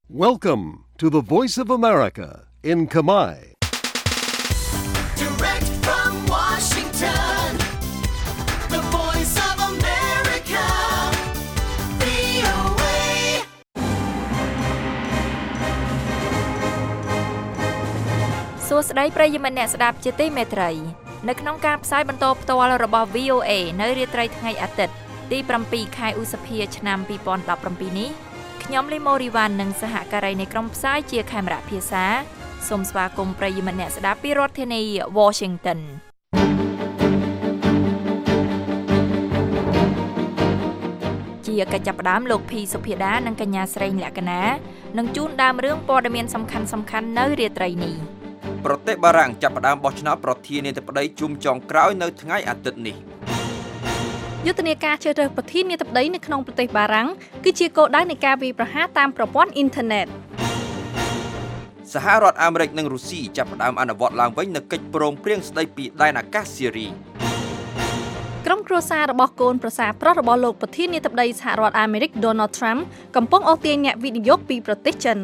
Welcome to the Voice of America in Khmer. Direct from Washington, the Voice of America, VOA. សួស្តីប្រិយមិត្តអ្នកស្ដាប់ជាទីមេត្រីនៅក្នុងការផ្សាយបន្តផ្ទាល់របស់ VOA នៅរាត្រីថ្ងៃអាទិត្យទី7ខែឧសភាឆ្នាំ2017នេះខ្ញុំលីម៉ូរីវ៉ាន់និងសហការីនៃក្រុមផ្សាយជាខេមរៈភាសាសូមស្វាគមន៍ប្រិយមិត្តអ្នកស្ដាប់ពីរដ្ឋធានី Washington ជាកិច្ចចាប់ផ្ដើមលោកភីសុភាដានិងកញ្ញាស្រីលក្ខណានឹងជូនដើមរឿងព័ត៌មានសំខាន់ៗនៅរាត្រីនេះប្រទេសបារាំងចាប់ផ្ដើមបោះឆ្នោតប្រធានាធិបតីជុំចុងក្រោយនៅថ្ងៃអាទិត្យនេះយុទ្ធនាការជ្រើសរើសប្រធានាធិបតីនៅក្នុងប្រទេសបារាំងគឺជាគោលដៅនៃការវាយប្រហារតាមប្រព័ន្ធអ៊ីនធឺណិតសហរដ្ឋអាមេរិកនិងរុស្ស៊ីចាប់ផ្ដើមអនុវត្តឡើងវិញនូវកិច្ចព្រមព្រៀងស្តីពីដែនអាកាសសេរីក្រុមគ្រួសាររបស់កូនប្រសារប្រុសរបស់លោកប្រធានាធិបតីសហរដ្ឋអាមេរិក Donald Trump កំពុងអូសទាញអ្នកវិនិយោគពីប្រទេសចិន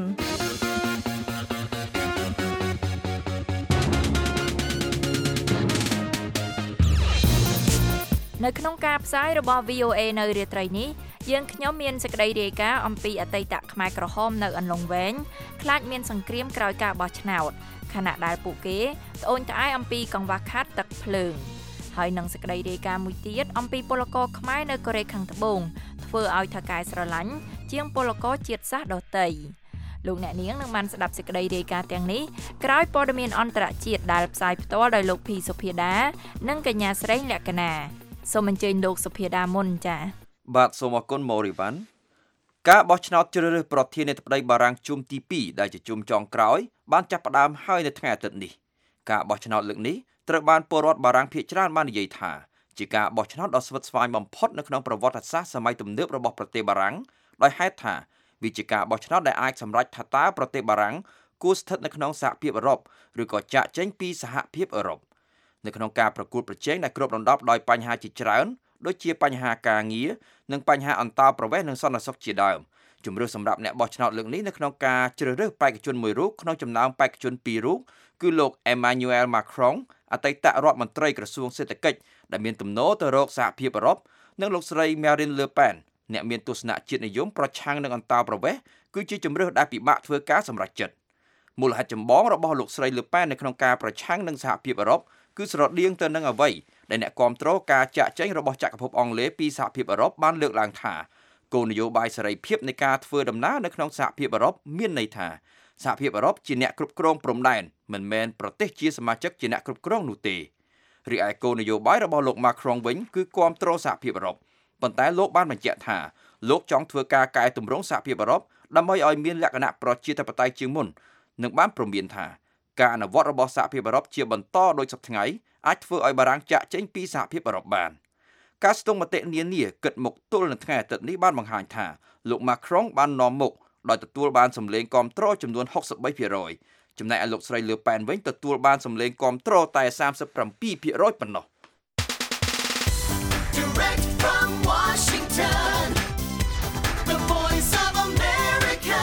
នៅក្នុងការផ្សាយរបស់ VOA នៅរាត្រីនេះយើងខ្ញុំមានសេចក្តីរាយការណ៍អំពីអតីតខ្មែរក្រហមនៅអន្លង់វែងខ្លាចមានសង្គ្រាមក្រោយការបោះឆ្នោតខណៈដែលពួកគេត្អូញត្អែអំពីកង្វះខាតទឹកភ្លើងហើយនឹងសេចក្តីរាយការណ៍មួយទៀតអំពីពលករខ្មែរនៅកូរ៉េខាងត្បូងធ្វើឲ្យថៅកែស្រឡាញ់ជាងពលករជាតិសាសន៍ដទៃលោកអ្នកនាងនឹងបានស្ដាប់សេចក្តីរាយការណ៍ទាំងនេះក្រោយព័ត៌មានអន្តរជាតិដែលផ្សាយផ្ទាល់ដោយលោកភីសុភាដានិងកញ្ញាស្រីលក្ខណាសូមអញ្ជើញលោកសុភាដាមុនចា៎បាទសូមអរគុណម៉ូរីវ៉ាន់ការបោះឆ្នោតជ្រើសរើសប្រធានាធិបតីបារាំងជុំទី2ដែលជាជុំចុងក្រោយបានចាប់ផ្ដើមហើយនៅថ្ងៃអាទិត្យនេះការបោះឆ្នោតលើកនេះត្រូវបានពលរដ្ឋបារាំងភាគច្រើនបាននិយាយថាជាការបោះឆ្នោតដ៏ស្វិតស្វាញបំផុតនៅក្នុងប្រវត្តិសាស្ត្រសម័យទំនើបរបស់ប្រទេសបារាំងដោយហេតុថាវាជាការបោះឆ្នោតដែលអាចសម្រេចថាតើប្រទេសបារាំងគួរស្ថិតនៅក្នុងសហភាពអឺរ៉ុបឬក៏ចាកចេញពីសហភាពអឺរ៉ុបនៅក្នុងការប្រកួតប្រជែងដែលគ្របដណ្ដប់ដោយបញ្ហាជាច្រើនដូចជាបញ្ហាការងារនិងបញ្ហាអន្តោប្រវេសន៍និងសន្តិសុខជាដើមជំរឿសសម្រាប់អ្នកបោះឆ្នោតលើកនេះនៅក្នុងការជ្រើសរើសបេក្ខជនមួយរូបក្នុងចំណោមបេក្ខជន2រូបគឺលោក Emmanuel Macron អតីតរដ្ឋមន្ត្រីក្រសួងសេដ្ឋកិច្ចដែលមានទំនោរទៅរកសហភាពអឺរ៉ុបនិងលោកស្រី Marine Le Pen អ្នកមានទស្សនៈជាតិនិយមប្រឆាំងនឹងអន្តោប្រវេសន៍គឺជាជំរឿសដែលពិបាកធ្វើការសម្រេចចិត្តមូលហេតុចម្បងរបស់លោកស្រី Le Pen នៅក្នុងការប្រឆាំងនឹងសហភាពអឺរ៉ុបគឺស្រដៀងទៅនឹងអ្វីដែលអ្នកគាំទ្រការចាកចេញរបស់ចក្រភពអង់គ្លេសពីសហភាពអឺរ៉ុបបានលើកឡើងថាគោលនយោបាយសេរីភាពនៃការធ្វើដំណើរនៅក្នុងសហភាពអឺរ៉ុបមានន័យថាសហភាពអឺរ៉ុបជាអ្នកគ្រប់គ្រងព្រំដែនមិនមែនប្រទេសជាសមាជិកជាអ្នកគ្រប់គ្រងនោះទេរីឯគោលនយោបាយរបស់លោក Macron វិញគឺគាំទ្រសហភាពអឺរ៉ុបប៉ុន្តែលោកបានបញ្ជាក់ថាលោកចង់ធ្វើការកែតម្រង់សហភាពអឺរ៉ុបដើម្បីឲ្យមានលក្ខណៈប្រជាធិបតេយ្យជាងមុននិងបានព្រមានថាការអនុវត្តរបស់សហភាពអឺរ៉ុបជាបន្តដោយសពថ្ងៃអាចធ្វើឲ្យបារាំងចាកចេញពីសហភាពអឺរ៉ុបបានការស្ទង់មតិនានាគិតមកទល់នៅថ្ងៃអាទិត្យនេះបានបង្ហាញថាលោក Macron បាននាំមុខដោយទទួលបានសម្លេងគាំទ្រចំនួន 63% ចំណែកឯលោកស្រី Le Pen វិញទទួលបានសម្លេងគាំទ្រតែ 37% ប៉ុណ្ណោះ Direct from Washington, the Voice of America,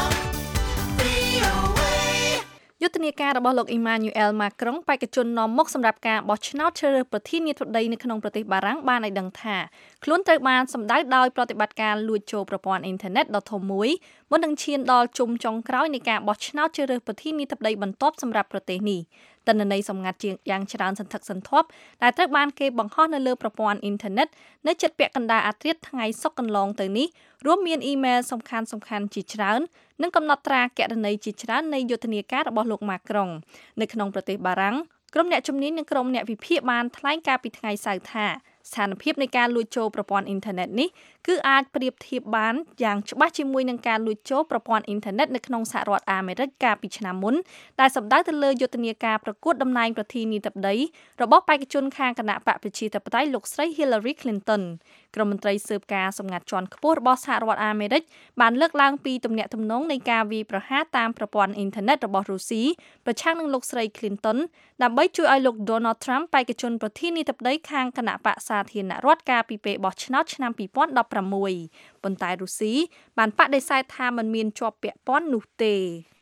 VOA. យុទ្ធនាការរបស់លោក Emmanuel Macron បេក្ខជននាំមុខសម្រាប់ការបោះឆ្នោតជ្រើសរើសប្រធានាធិបតីនៅក្នុងប្រទេសបារាំងបានឲ្យដឹងថាខ្លួនត្រូវបានសម្ដៅដោយប្រតិបត្តិការលួចចូលប្រព័ន្ធអ៊ីនធឺណិតដ៏ធំមួយមុននឹងឈានដល់ជុំចុងក្រោយនៃការបោះឆ្នោតជ្រើសរើសប្រធានាធិបតីបន្ទាប់សម្រាប់ប្រទេសនេះទិន្នន័យសម្ងាត់យ៉ាងច្រើនសន្ធឹកសន្ធាប់ដែលត្រូវបានគេបង្ហោះនៅលើប្រព័ន្ធអ៊ីនធឺណិតនៅជិតពាក់កណ្ដាលអាធ្រាត្រថ្ងៃសុក្រកន្លងទៅនេះរួមមានអ៊ីមែលសំខាន់ៗជាច្រើននិងកំណត់ត្រាគណនីជាច្រើននៃយុទ្ធនាការរបស់លោក Macron នៅក្នុងប្រទេសបារាំងក្រុមអ្នកជំនាញនិងក្រុមអ្នកវិភាគបានថ្លែងការពីថ្ងៃសៅរ៍ថាស្ថានភាពនៃការលួចចូលប្រព័ន្ធអ៊ីនធឺណិតនេះគឺអាចប្រៀបធៀបបានយ៉ាងច្បាស់ជាមួយនឹងការលួចចូលប្រព័ន្ធអ៊ីនធឺណិតនៅក្នុងសហរដ្ឋអាមេរិកកាលពីឆ្នាំមុនដែលសំដៅទៅលើយុទ្ធនាការប្រកួតតំណែងប្រធានាធិបតីរបស់បេក្ខជនខាងគណៈបកប្រជាធិបតេយ្យលោកស្រី Hillary Clinton ក្រុមមន្ត្រីស៊ើបការសម្ងាត់ជាន់ខ្ពស់របស់សហរដ្ឋអាមេរិកបានលើកឡើងពីទំនាក់ទំនងនៃការវាយប្រហារតាមប្រព័ន្ធអ៊ីនធឺណិតរបស់រុស្ស៊ីប្រឆាំងនឹងលោកស្រី Clinton ដើម្បីជួយឲ្យលោក Donald Trump បេក្ខជនប្រធានាធិបតីខាងគណៈបកសាធារណរដ្ឋកាលពីពេលបោះឆ្នោតឆ្នាំ2016 ប៉ុន្តែរុស្ស៊ីបានបដិសេធថាมันមានជាប់ពាក់ព័ន្ធនោះទេ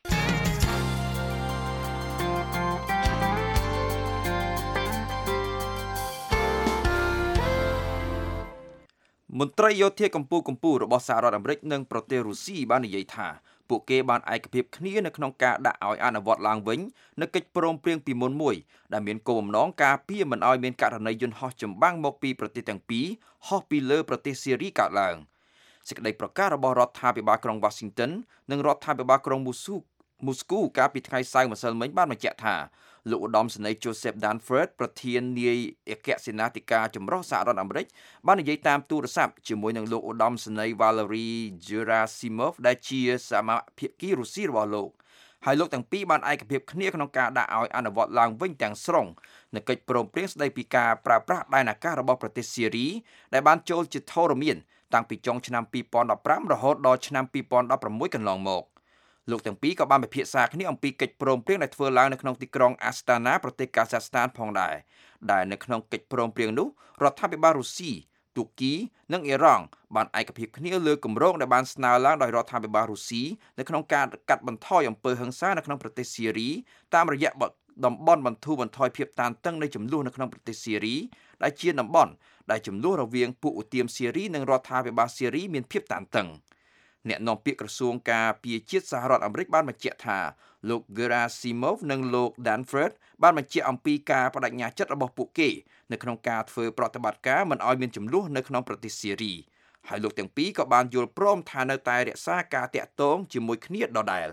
មន្ត្រីយោធាកម្ពុជារបស់សហរដ្ឋអាមេរិកនិងប្រទេសរុស្ស៊ីបាននិយាយថាពួកគេបានឯកភាពគ្នានៅក្នុងការដាក់ឲ្យអនុវត្តឡើងវិញនូវកិច្ចព្រមព្រៀងពីមុនមួយដែលមានគោលបំណងការពារមិនឲ្យមានករណីយន្តហោះចម្បាំងមកពីប្រទេសទាំងពីរហោះពីលើប្រទេសស៊ីរីកើតឡើងសេចក្តីប្រកាសរបស់រដ្ឋាភិបាលក្រុង Washington និងរដ្ឋាភិបាលក្រុង Moscow កាលពីថ្ងៃសៅរ៍ម្សិលមិញបានបញ្ជាក់ថាលោកឧត្តមសេនីយ៍ Joseph Dunford ប្រធាននាយអគ្គសេនាធិការចម្រុះសហរដ្ឋអាមេរិកបាននិយាយតាមទូរស័ព្ទជាមួយនឹងលោកឧត្តមសេនីយ៍ Valery Gerasimov ដែលជាសមាភាគីរុស្ស៊ីរបស់លោកហើយលោកទាំងពីរបានឯកភាពគ្នាក្នុងការដាក់ឲ្យអនុវត្តឡើងវិញទាំងស្រុងនៅកិច្ចព្រមព្រៀងស្តីពីការប្រើប្រាស់ដែនអាកាសរបស់ប្រទេសស៊ីរីដែលបានចូលជាធរមានតាំងពីចុងឆ្នាំ2015រហូតដល់ឆ្នាំ2016កន្លងមកលោកទាំងពីរក៏បានពិភាក្សាគ្នាអំពីកិច្ចព្រមព្រៀងដែលធ្វើឡើងនៅក្នុងទីក្រុង Astana ប្រទេសកាហ្សាក់ស្ថានផងដែរដែលនៅក្នុងកិច្ចព្រមព្រៀងនោះរដ្ឋាភិបាលរុស្ស៊ីទូគីនិងអ៊ីរ៉ង់បានឯកភាពគ្នាលើគម្រោងដែលបានស្នើឡើងដោយរដ្ឋាភិបាលរុស្ស៊ីនៅក្នុងការកាត់បន្ថយអំពើហិង្សានៅក្នុងប្រទេសស៊ីរីតាមរយៈតំបន់បន្ធូរបន្ថយភាពតានតឹងនៃចំនួននៅក្នុងប្រទេសស៊ីរីដែលជាតំបន់ដែលចំនួនរវាងពួកឧទាមស៊ីរីនិងរដ្ឋាភិបាលស៊ីរីមានភាពតានតឹងអ្នកនាំពាក្យក្រសួងការពារជាតិសហរដ្ឋអាមេរិកបានបញ្ជាក់ថាលោក Gerasimov និងលោក Dunford បានបញ្ជាក់អំពីការបដិញ្ញាចិត្តរបស់ពួកគេនៅក្នុងការធ្វើប្រតិបត្តិការមិនឲ្យមានចំនួននៅក្នុងប្រទេសស៊ីរីហើយលោកទាំងពីរក៏បានយល់ព្រមថានៅតែរក្សាការតាក់ទងជាមួយគ្នាដដែល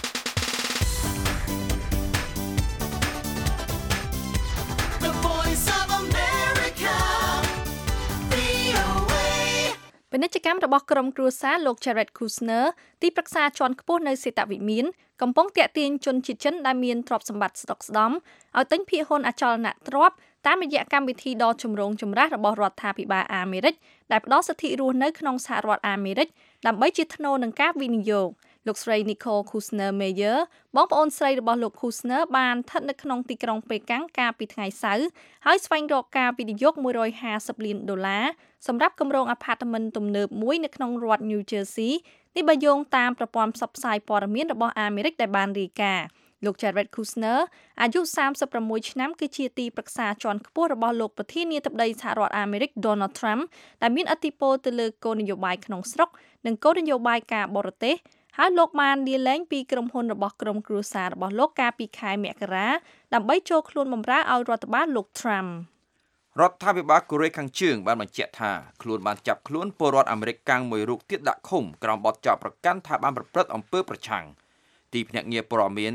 ពាណិជ្ជកម្មរបស់ក្រុមគ្រួសារលោក Jared Kushner ទីប្រឹក្សាជាន់ខ្ពស់នៅសេតវិមានកំពុងទាក់ទាញជនជាតិចិនដែលមានទ្រព្យសម្បត្តិស្តុកស្តម្ភឲ្យទិញភាគហ៊ុនអចលនទ្រព្យតាមរយៈកម្មវិធីដ៏ចម្រូងចម្រាសរបស់រដ្ឋាភិបាលអាមេរិកដែលផ្ដល់សិទ្ធិរស់នៅក្នុងសហរដ្ឋអាមេរិកដើម្បីជាថ្នូរនឹងការវិនិយោគលោកស្រី Nicole Kushner Meyer បងប្អូនស្រីរបស់លោក Kushner បានស្ថិតនៅក្នុងទីក្រុងប៉េកាំងកាលពីថ្ងៃសៅរ៍ហើយស្វែងរកការវិនិយោគ$150 លានសម្រាប់គម្រោងអាផាតមិនទំនើបមួយនៅក្នុងរដ្ឋ New Jersey នេះបើយោងតាមប្រព័ន្ធផ្សព្វផ្សាយព័ត៌មានរបស់អាមេរិកដែលបានរាយការណ៍លោក Jared Kushner អាយុ36ឆ្នាំគឺជាទីប្រឹក្សាជាន់ខ្ពស់របស់លោកប្រធានាធិបតីសហរដ្ឋអាមេរិក Donald Trump ដែលមានឥទ្ធិពលទៅលើគោលនយោបាយក្នុងស្រុកនិងគោលនយោបាយការបរទេសហើយលោកបានលាលែងពីក្រុមហ៊ុនរបស់ក្រុមគ្រួសាររបស់លោកកាលពីខែមករាដើម្បីចូលខ្លួនបម្រើឲ្យរដ្ឋបាលលោក Trump រដ្ឋាភិបាលកូរ៉េខាងជើងបានបញ្ជាក់ថាខ្លួនបានចាប់ខ្លួនពលរដ្ឋអាមេរិកកាំងមួយរូបទៀតដាក់ឃុំក្រោមបទចោទប្រកាន់ថាបានប្រព្រឹត្តអំពើប្រឆាំងទីភ្នាក់ងារព័ត៌មាន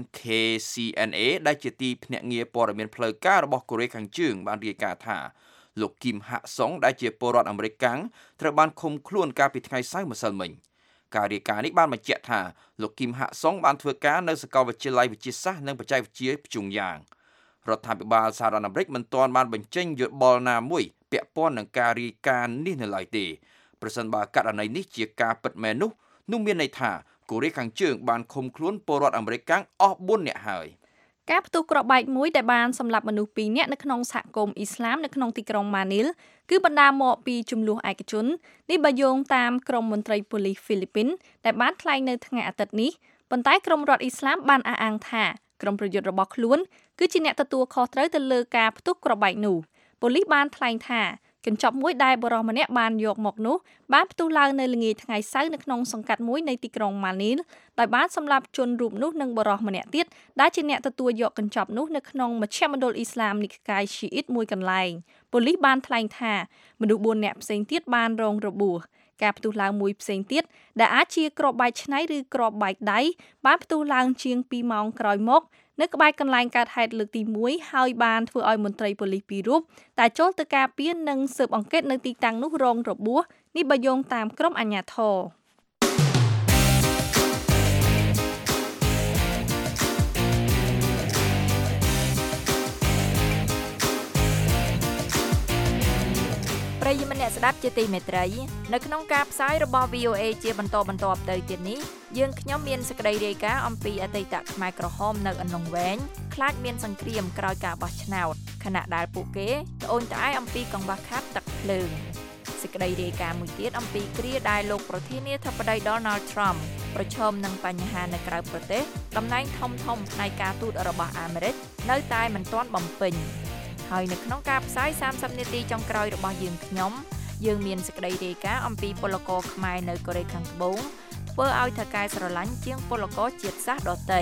KCNA ដែលជាទីភ្នាក់ងារព័ត៌មានផ្លូវការរបស់កូរ៉េខាងជើងបានរាយការណ៍ថាលោកគីមហាក់សុងដែលជាពលរដ្ឋអាមេរិកកាំងត្រូវបានឃុំខ្លួនកាលពីថ្ងៃសៅរ៍ម្សិលមិញការរាយការណ៍នេះបានបញ្ជាក់ថាលោកគីមហាក់សុងបានធ្វើការនៅសាកលវិទ្យាល័យវិទ្យាសាស្ត្រនិងបច្ចេកវិទ្យាព្យុងយ៉ាងរដ្ឋាភិបាលសហរដ្ឋអាមេរិកមិនទាន់បានបញ្ចេញយោបល់ណាមួយពាក់ព័ន្ធនឹងការរាយការណ៍នេះនៅឡើយទេប្រសិនបើករណីនេះជាការពិតមែននោះមានន័យថាកូរ៉េខាងជើងបានឃុំខ្លួនពលរដ្ឋអាមេរិកកាំងអស់4នាក់ហើយការផ្ទុះគ្រាប់បែកមួយដែលបានសម្លាប់មនុស្ស2នាក់នៅក្នុងសហគមន៍អ៊ីស្លាមនៅក្នុងទីក្រុងម៉ានីលគឺបណ្ដាលមកពីចំនួនឯកជននេះបើយោងតាមក្រុមមន្ត្រីប៉ូលីសហ្វីលីពីនដែលបានថ្លែងនៅថ្ងៃអាទិត្យនេះប៉ុន្តែក្រុមរដ្ឋអ៊ីស្លាមបានអះអាងថាក្រុមប្រយុទ្ធរបស់ខ្លួនគឺជាអ្នកទទួលខុសត្រូវទៅលើការផ្ទុះគ្រាប់បែកនោះប៉ូលីសបានថ្លែងថាកញ្ចប់មួយដែលបរិសម្នាក់បានយកមកនោះបានផ្ទុះឡើងនៅល្ងាចថ្ងៃសៅរ៍នៅក្នុងសង្កាត់មួយនៃទីក្រុងម៉ានីលដោយបានសម្លាប់ជនរូបនោះនិងបរិសម្នាក់ទៀតដែលជាអ្នកទទួលយកកញ្ចប់នោះនៅក្នុងមជ្ឈមណ្ឌលអ៊ីស្លាមនិកាយឈីអ៊ីតមួយកន្លែងប៉ូលីសបានថ្លែងថាមនុស្ស4នាក់ផ្សេងទៀតបានរងរបួសការផ្ទុះឡើងមួយផ្សេងទៀតដែលអាចជាគ្រាប់បែកឆ្នៃឬគ្រាប់បែកដៃបានផ្ទុះឡើងជាង2ម៉ោងក្រោយមកនៅក្បែរកន្លែងកើតហេតុលើកទី1ហើយបានធ្វើឲ្យមន្ត្រីប៉ូលីស2រូបតែចូលទៅការពារនិងស៊ើបអង្កេតនៅទីតាំងនោះរងរបួសនេះបើយោងតាមក្រុមអាជ្ញាធរប្រិយមិត្តអ្នកស្ដាប់ជាទីមេត្រីនៅក្នុងការផ្សាយរបស់ VOA ជាបន្តទៅទៀតនេះយើងខ្ញុំមានសេចក្តីរាយការណ៍អំពីអតីតខ្មែរក្រហមនៅអន្លង់វែងខ្លាចមានសង្គ្រាមក្រោយការបោះឆ្នោតខណៈដែលពួកគេត្អូញត្អែរអំពីកង្វះខាតទឹកភ្លើងសេចសេចក្តីរាយការណ៍មួយទៀតអំពីគ្រាដែលលោកប្រធានាធិបតី Donald Trump ប្រឈមនឹងបញ្ហានៅក្រៅប្រទេសតំណែងធំផ្នែកការទូតរបស់អាមេរិកនៅតែមិនទាន់បំពេញហើយនៅក្នុងការផ្សាយ30នាទីចុងក្រោយរបស់យើងមានសេចក្តីរាយការណ៍អំពីពលករខ្មែរនៅកូរ៉េខាងត្បូងធ្វើឲ្យថៅកែស្រឡាញ់ជាងពលករជាតិសាសន៍ដទៃ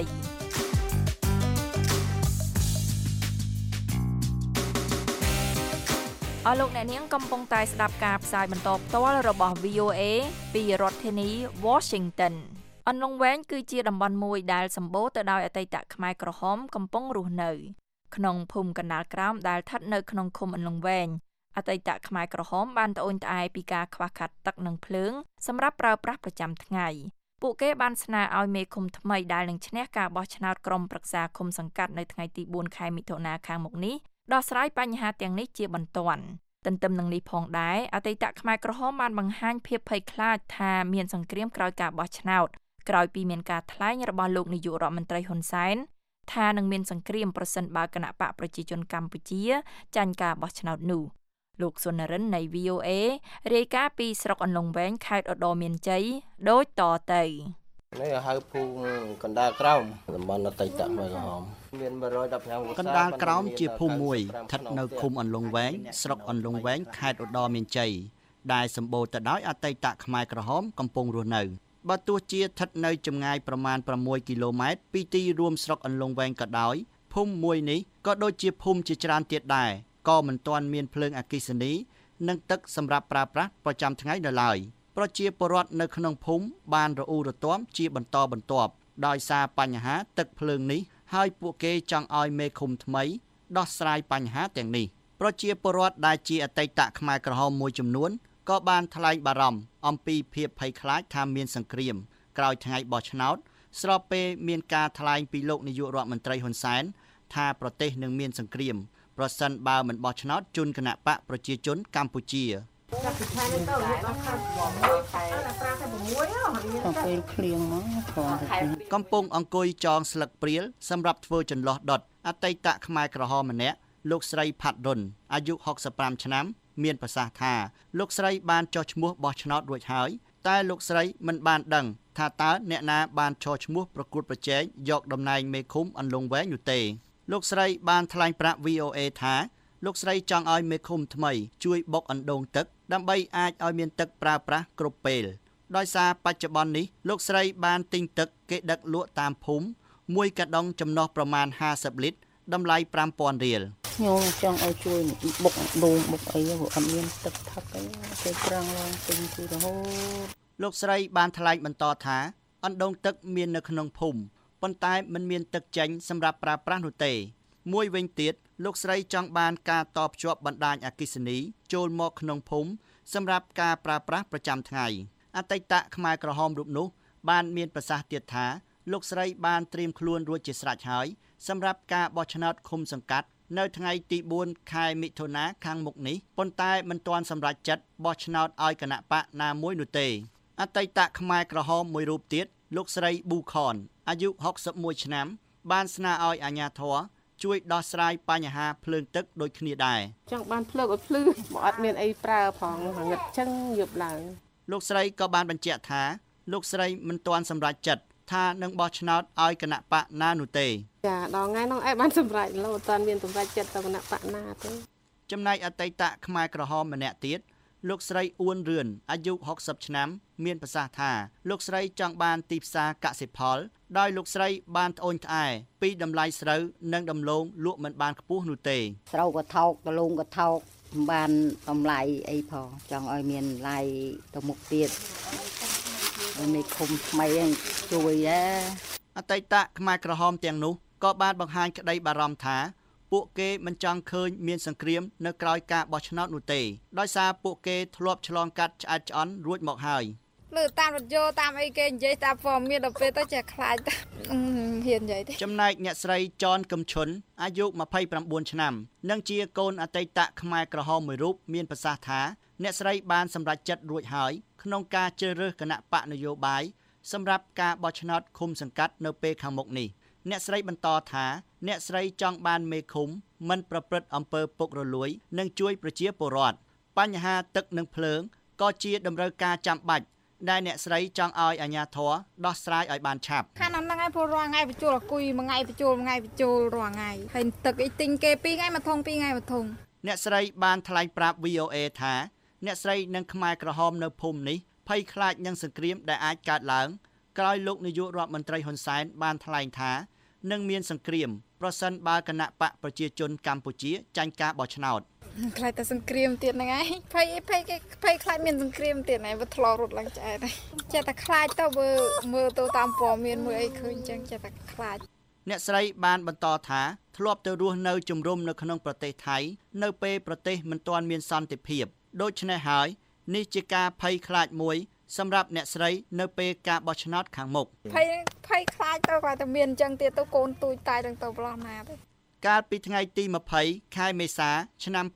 អស់លោកអ្នកនាងកំពុងតែស្ដាប់ការផ្សាយបន្តផ្ទាល់របស់ VOA ពីរដ្ឋធានី Washington អន្លង់វែងគឺជាតំបន់មួយដែលសម្បូរទៅដោយអតីតខ្មែរក្រហមកំពុងរស់នៅក្នុងភូមិកណ្ដាលក្រោមដែលស្ថិតនៅក្នុងឃុំអន្លង់វែងអតីតខ្មែរក្រហមបានត្អូញត្អែពីការខ្វះខាតទឹកនិងភ្លើងសម្រាប់ប្រើប្រាស់ប្រចាំថ្ងៃពួកគេបានស្នើឲ្យមេឃុំថ្មីដែលនឹងឈ្នះការបោះឆ្នោតក្រុមប្រឹក្សាឃុំសង្កាត់នៅថ្ងៃទី4ខែមិថុនាខាងមុខនេះដោះស្រាយបញ្ហាទាំងនេះជាបន្ទាន់ទន្ទឹមនឹងនេះផងដែរអតីតខ្មែរក្រហមបានបង្ហាញភាពភ័យខ្លាចថាមានសង្គ្រាមក្រោយការបោះឆ្នោតក្រោយពីមានការថ្លែងរបស់លោកនាយករដ្ឋមន្ត្រីហ៊ុនសែនថានឹងមានសង្គ្រាមប្រសិនបើគណៈបកប្រជាជនកម្ពុជាចាញ់ការបោះឆ្នោតនោះលោកសុនរិននៃ VOA រាយការណ៍ពីស្រុកអន្លង់វែងខេត្តឧត្តរមានជ័យដូចតទៅនេះហៅភូមិកណ្ដាលក្រោមតំបន់អតីតខ្មែរក្រហមមាន115 កណ្ដាលក្រោមជាភូមិមួយស្ថិតនៅឃុំអន្លង់វែងស្រុកអន្លង់វែងខេត្តឧត្តរមានជ័យដែលសម្បូរទៅដោយអតីតខ្មែរក្រហមកំពុងរស់នៅបើទោះជាស្ថិតនៅចម្ងាយប្រមាណ6គីឡូម៉ែត្រពីទីរួមស្រុកអន្លង់វែងក៏ដោយភូមិមួយនេះក៏ដូចជាភូមិជាច្រើនទៀតដែរក៏មិនទាន់មានភ្លើងអគ្គិសនីនិងទឹកសម្រាប់ប្រើប្រាស់ប្រចាំថ្ងៃនៅឡើយប្រជាពលរដ្ឋនៅក្នុងភូមិបានរអ៊ូរទាំជាបន្តបន្ទាប់ដោយសារបញ្ហាទឹកភ្លើងនេះហើយពួកគេចង់ឲ្យមេឃុំថ្មីដោះស្រាយបញ្ហាទាំងនេះប្រជាពលរដ្ឋដែលជាអតីតខ្មែរក្រហមមួយចំនួនក៏បានថ្លែងបារម្ភអំពីភាពភ័យខ្លាចថាមានសង្គ្រាមក្រោយថ្ងៃបោះឆ្នោតស្របពេលមានការថ្លែងពីលោកនាយករដ្ឋមន្ត្រីហ៊ុនសែនថាប្រទេសនឹងមានសង្គ្រាមប្រសិនបើមិនបោះឆ្នោតជូនគណៈបកប្រជាជនកម្ពុជាកំពុងអង្គុយចងស្លឹកព្រាលសម្រាប់ធ្វើចន្លោះដុតអតីតខ្មែរក្រហមម្នាក់លោកស្រីផាត់រុនអាយុ65ឆ្នាំមានប្រសាសន៍ថាលោកស្រីបានចុះឈ្មោះបោះឆ្នោតរួចហើយតែលោកស្រីមិនបានដឹងថាតើអ្នកណាបានចុះឈ្មោះប្រកួតប្រជែងយកតំណែងមេឃុំអន្លង់វែងនោះទេលោកស្រីបានថ្លែងប្រាប់ VOA ថាលោកស្រីចង់ឲ្យមេឃុំថ្មីជួយបុកអណ្ដូងទឹកដើម្បីអាចឲ្យមានទឹកប្រើប្រាស់គ្រប់ពេលដោយសារបច្ចុប្បន្ននេះលោកស្រីបានទិញទឹកគេដឹកលក់តាមភូមិមួយកាដុងចំណុះប្រមាណ50លីត្រតម្លៃ 5,000 រៀលខ្ញុំចង់ឲ្យជួយបុកអណ្ដូងបុកអីព្រោះអត់មានទឹកថឹកអីគេប្រាំងឡើងទិញពីរហូតលោកស្រីបានថ្លែងបន្តថាអណ្ដូងទឹកមាននៅក្នុងភូមិប៉ុន្តែមិនមានទឹកចេញសម្រាប់ប្រើប្រាស់នោះទេមួយវិញទៀតលោកស្រីចង់បានការតភ្ជាប់បណ្ដាញអគ្គិសនីចូលមកក្នុងភូមិសម្រាប់ការប្រើប្រាស់ប្រចាំថ្ងៃអតីតខ្មែរក្រហមរូបនោះបានមានប្រសាសន៍ទៀតថាលោកស្រីបានត្រៀមខ្លួនរួចជាស្រេចហើយសម្រាប់ការបោះឆ្នោតឃុំសង្កាត់នៅថ្ងៃទី4ខែមិថុនាខាងមុខនេះប៉ុន្តែមិនទាន់សម្រេចចិត្តបោះឆ្នោតឲ្យគណៈបកណាមួយនោះទេអតីតខ្មែរក្រហមមួយរូបទៀតលោកស្រីប៊ូខនអាយុ61ឆ្នាំបានស្នើឲ្យអាជ្ញាធរជួយដោះស្រាយបញ្ហាភ្លើងទឹកដូចគ្នាដែរចង់បានភ្លើងឲ្យភ្លឺបើអត់មានអីប្រើផងងឹតចឹងយប់ឡើងលោកស្រីក៏បានបញ្ជាក់ថាលោកស្រីមិនទាន់សម្រេចចិត្តថានឹងបោះឆ្នោតឲ្យគណៈបកណានោះទេចាដល់ថ្ងៃនោះឯងបានសម្រេចលោអត់ទាន់មានសម្រេចចិត្តទៅគណៈបកណាទេចំណែកអតីតខ្មែរក្រហមម្នាក់ទៀតលោកស្រីអ៊ួនរឿនអាយុ60ឆ្នាំមានប្រសាសន៍ថាលោកស្រីចង់បានទីផ្សារកសិផលដោយលោកស្រីបានត្អូញត្អែពីតម្លៃស្រូវនិងដំឡូងលក់មិនបានខ្ពស់នោះទេស្រូវក៏ថោកដំឡូងក៏ថោកមិនបានតម្លៃអីផងចង់ឲ្យមានតម្លៃទៅមុខទៀតមានឃុំថ្មីជួយអតីតខ្មែរក្រហមទាំងនោះក៏បានបង្ហាញក្តីបារម្ភថាពួកគេមិនចង់ឃើញមានសង្គ្រាមនៅក្រោយការបោះឆ្នោតនោះទេដោយសារពួកគេធ្លាប់ឆ្លងកាត់ឆ្អែតឆ្អន់រួចមកហើយលើតាមរថយន្តតាមអីគេនិយាយតាមព័ត៌មានដល់ពេលទៅចេះខ្លាចហ៊ាននិយាយទេចំណែកអ្នកស្រីចនកឹមឈុនអាយុ29ឆ្នាំនិងជាកូនអតីតខ្មែរក្រហមមួយរូបមានប្រសាសន៍ថាអ្នកស្រីបានសម្រេចចិត្តរួចហើយក្នុងការជ្រើសរើសគណៈបកនយោបាយសម្រាប់ការបោះឆ្នោតឃុំសង្កាត់នៅពេលខាងមុខនេះអ្នកស្រីបន្តថាអ្នកស្រីចង់បានមេឃុំមិនប្រព្រឹត្តអំពើពុករលួយនិងជួយប្រជាពលរដ្ឋបញ្ហាទឹកនិងភ្លើងក៏ជាតម្រូវការចាំបាច់ដែលអ្នកស្រីចង់ឲ្យអាជ្ញាធរដោះស្រាយឲ្យបានឆាប់ខាងហ្នឹងឯងព្រោះរាល់ថ្ងៃបញ្ចូលអគុយមួយថ្ងៃបញ្ចូលរាល់ថ្ងៃហើយទឹកអីទិញគេ2ថ្ងៃមួយធុង2ថ្ងៃមួយធុងអ្នកស្រីបានថ្លែងប្រាប់ VOA ថាអ្នកស្រីនិងខ្មែរក្រហមនៅភូមិនេះភ័យខ្លាចនឹងសង្គ្រាមដែលអាចកើតឡើងក្រោយលោកនាយករដ្ឋមន្ត្រីហ៊ុនសែនបានថ្លែងថានឹងមានសង្គ្រាមប្រសិនបើគណៈបកប្រជាជនកម្ពុជាចាញ់ការបោះឆ្នោតខ្លាចតែសង្គ្រាមទៀតហ្នឹងឯងភ័យខ្លាចមានសង្គ្រាមទៀតហ្នឹងវាធ្លាប់រត់ឡើងឆ្អែតហើយចេះតែខ្លាចទៅមើលទៅតាមព័ត៌មានមើលអីឃើញអញ្ចឹងចេះតែខ្លាចអ្នកស្រីបានបន្តថាធ្លាប់ទៅរស់នៅជំរុំនៅក្នុងប្រទេសថៃនៅពេលប្រទេសមិនទាន់មានសន្តិភាពដូច្នេះហើយនេះជាការភ័យខ្លាចមួយសម្រាប់អ្នកស្រីនៅពេលការបោះឆ្នោតខាងមុខភ័យខ្លាចទៅគាត់តែមានអញ្ចឹងទៀតទៅកូនទូចតៃនឹងទៅប្រឡោះណាទេកាលពីថ្ងៃទី20ខែមេសាឆ្នាំ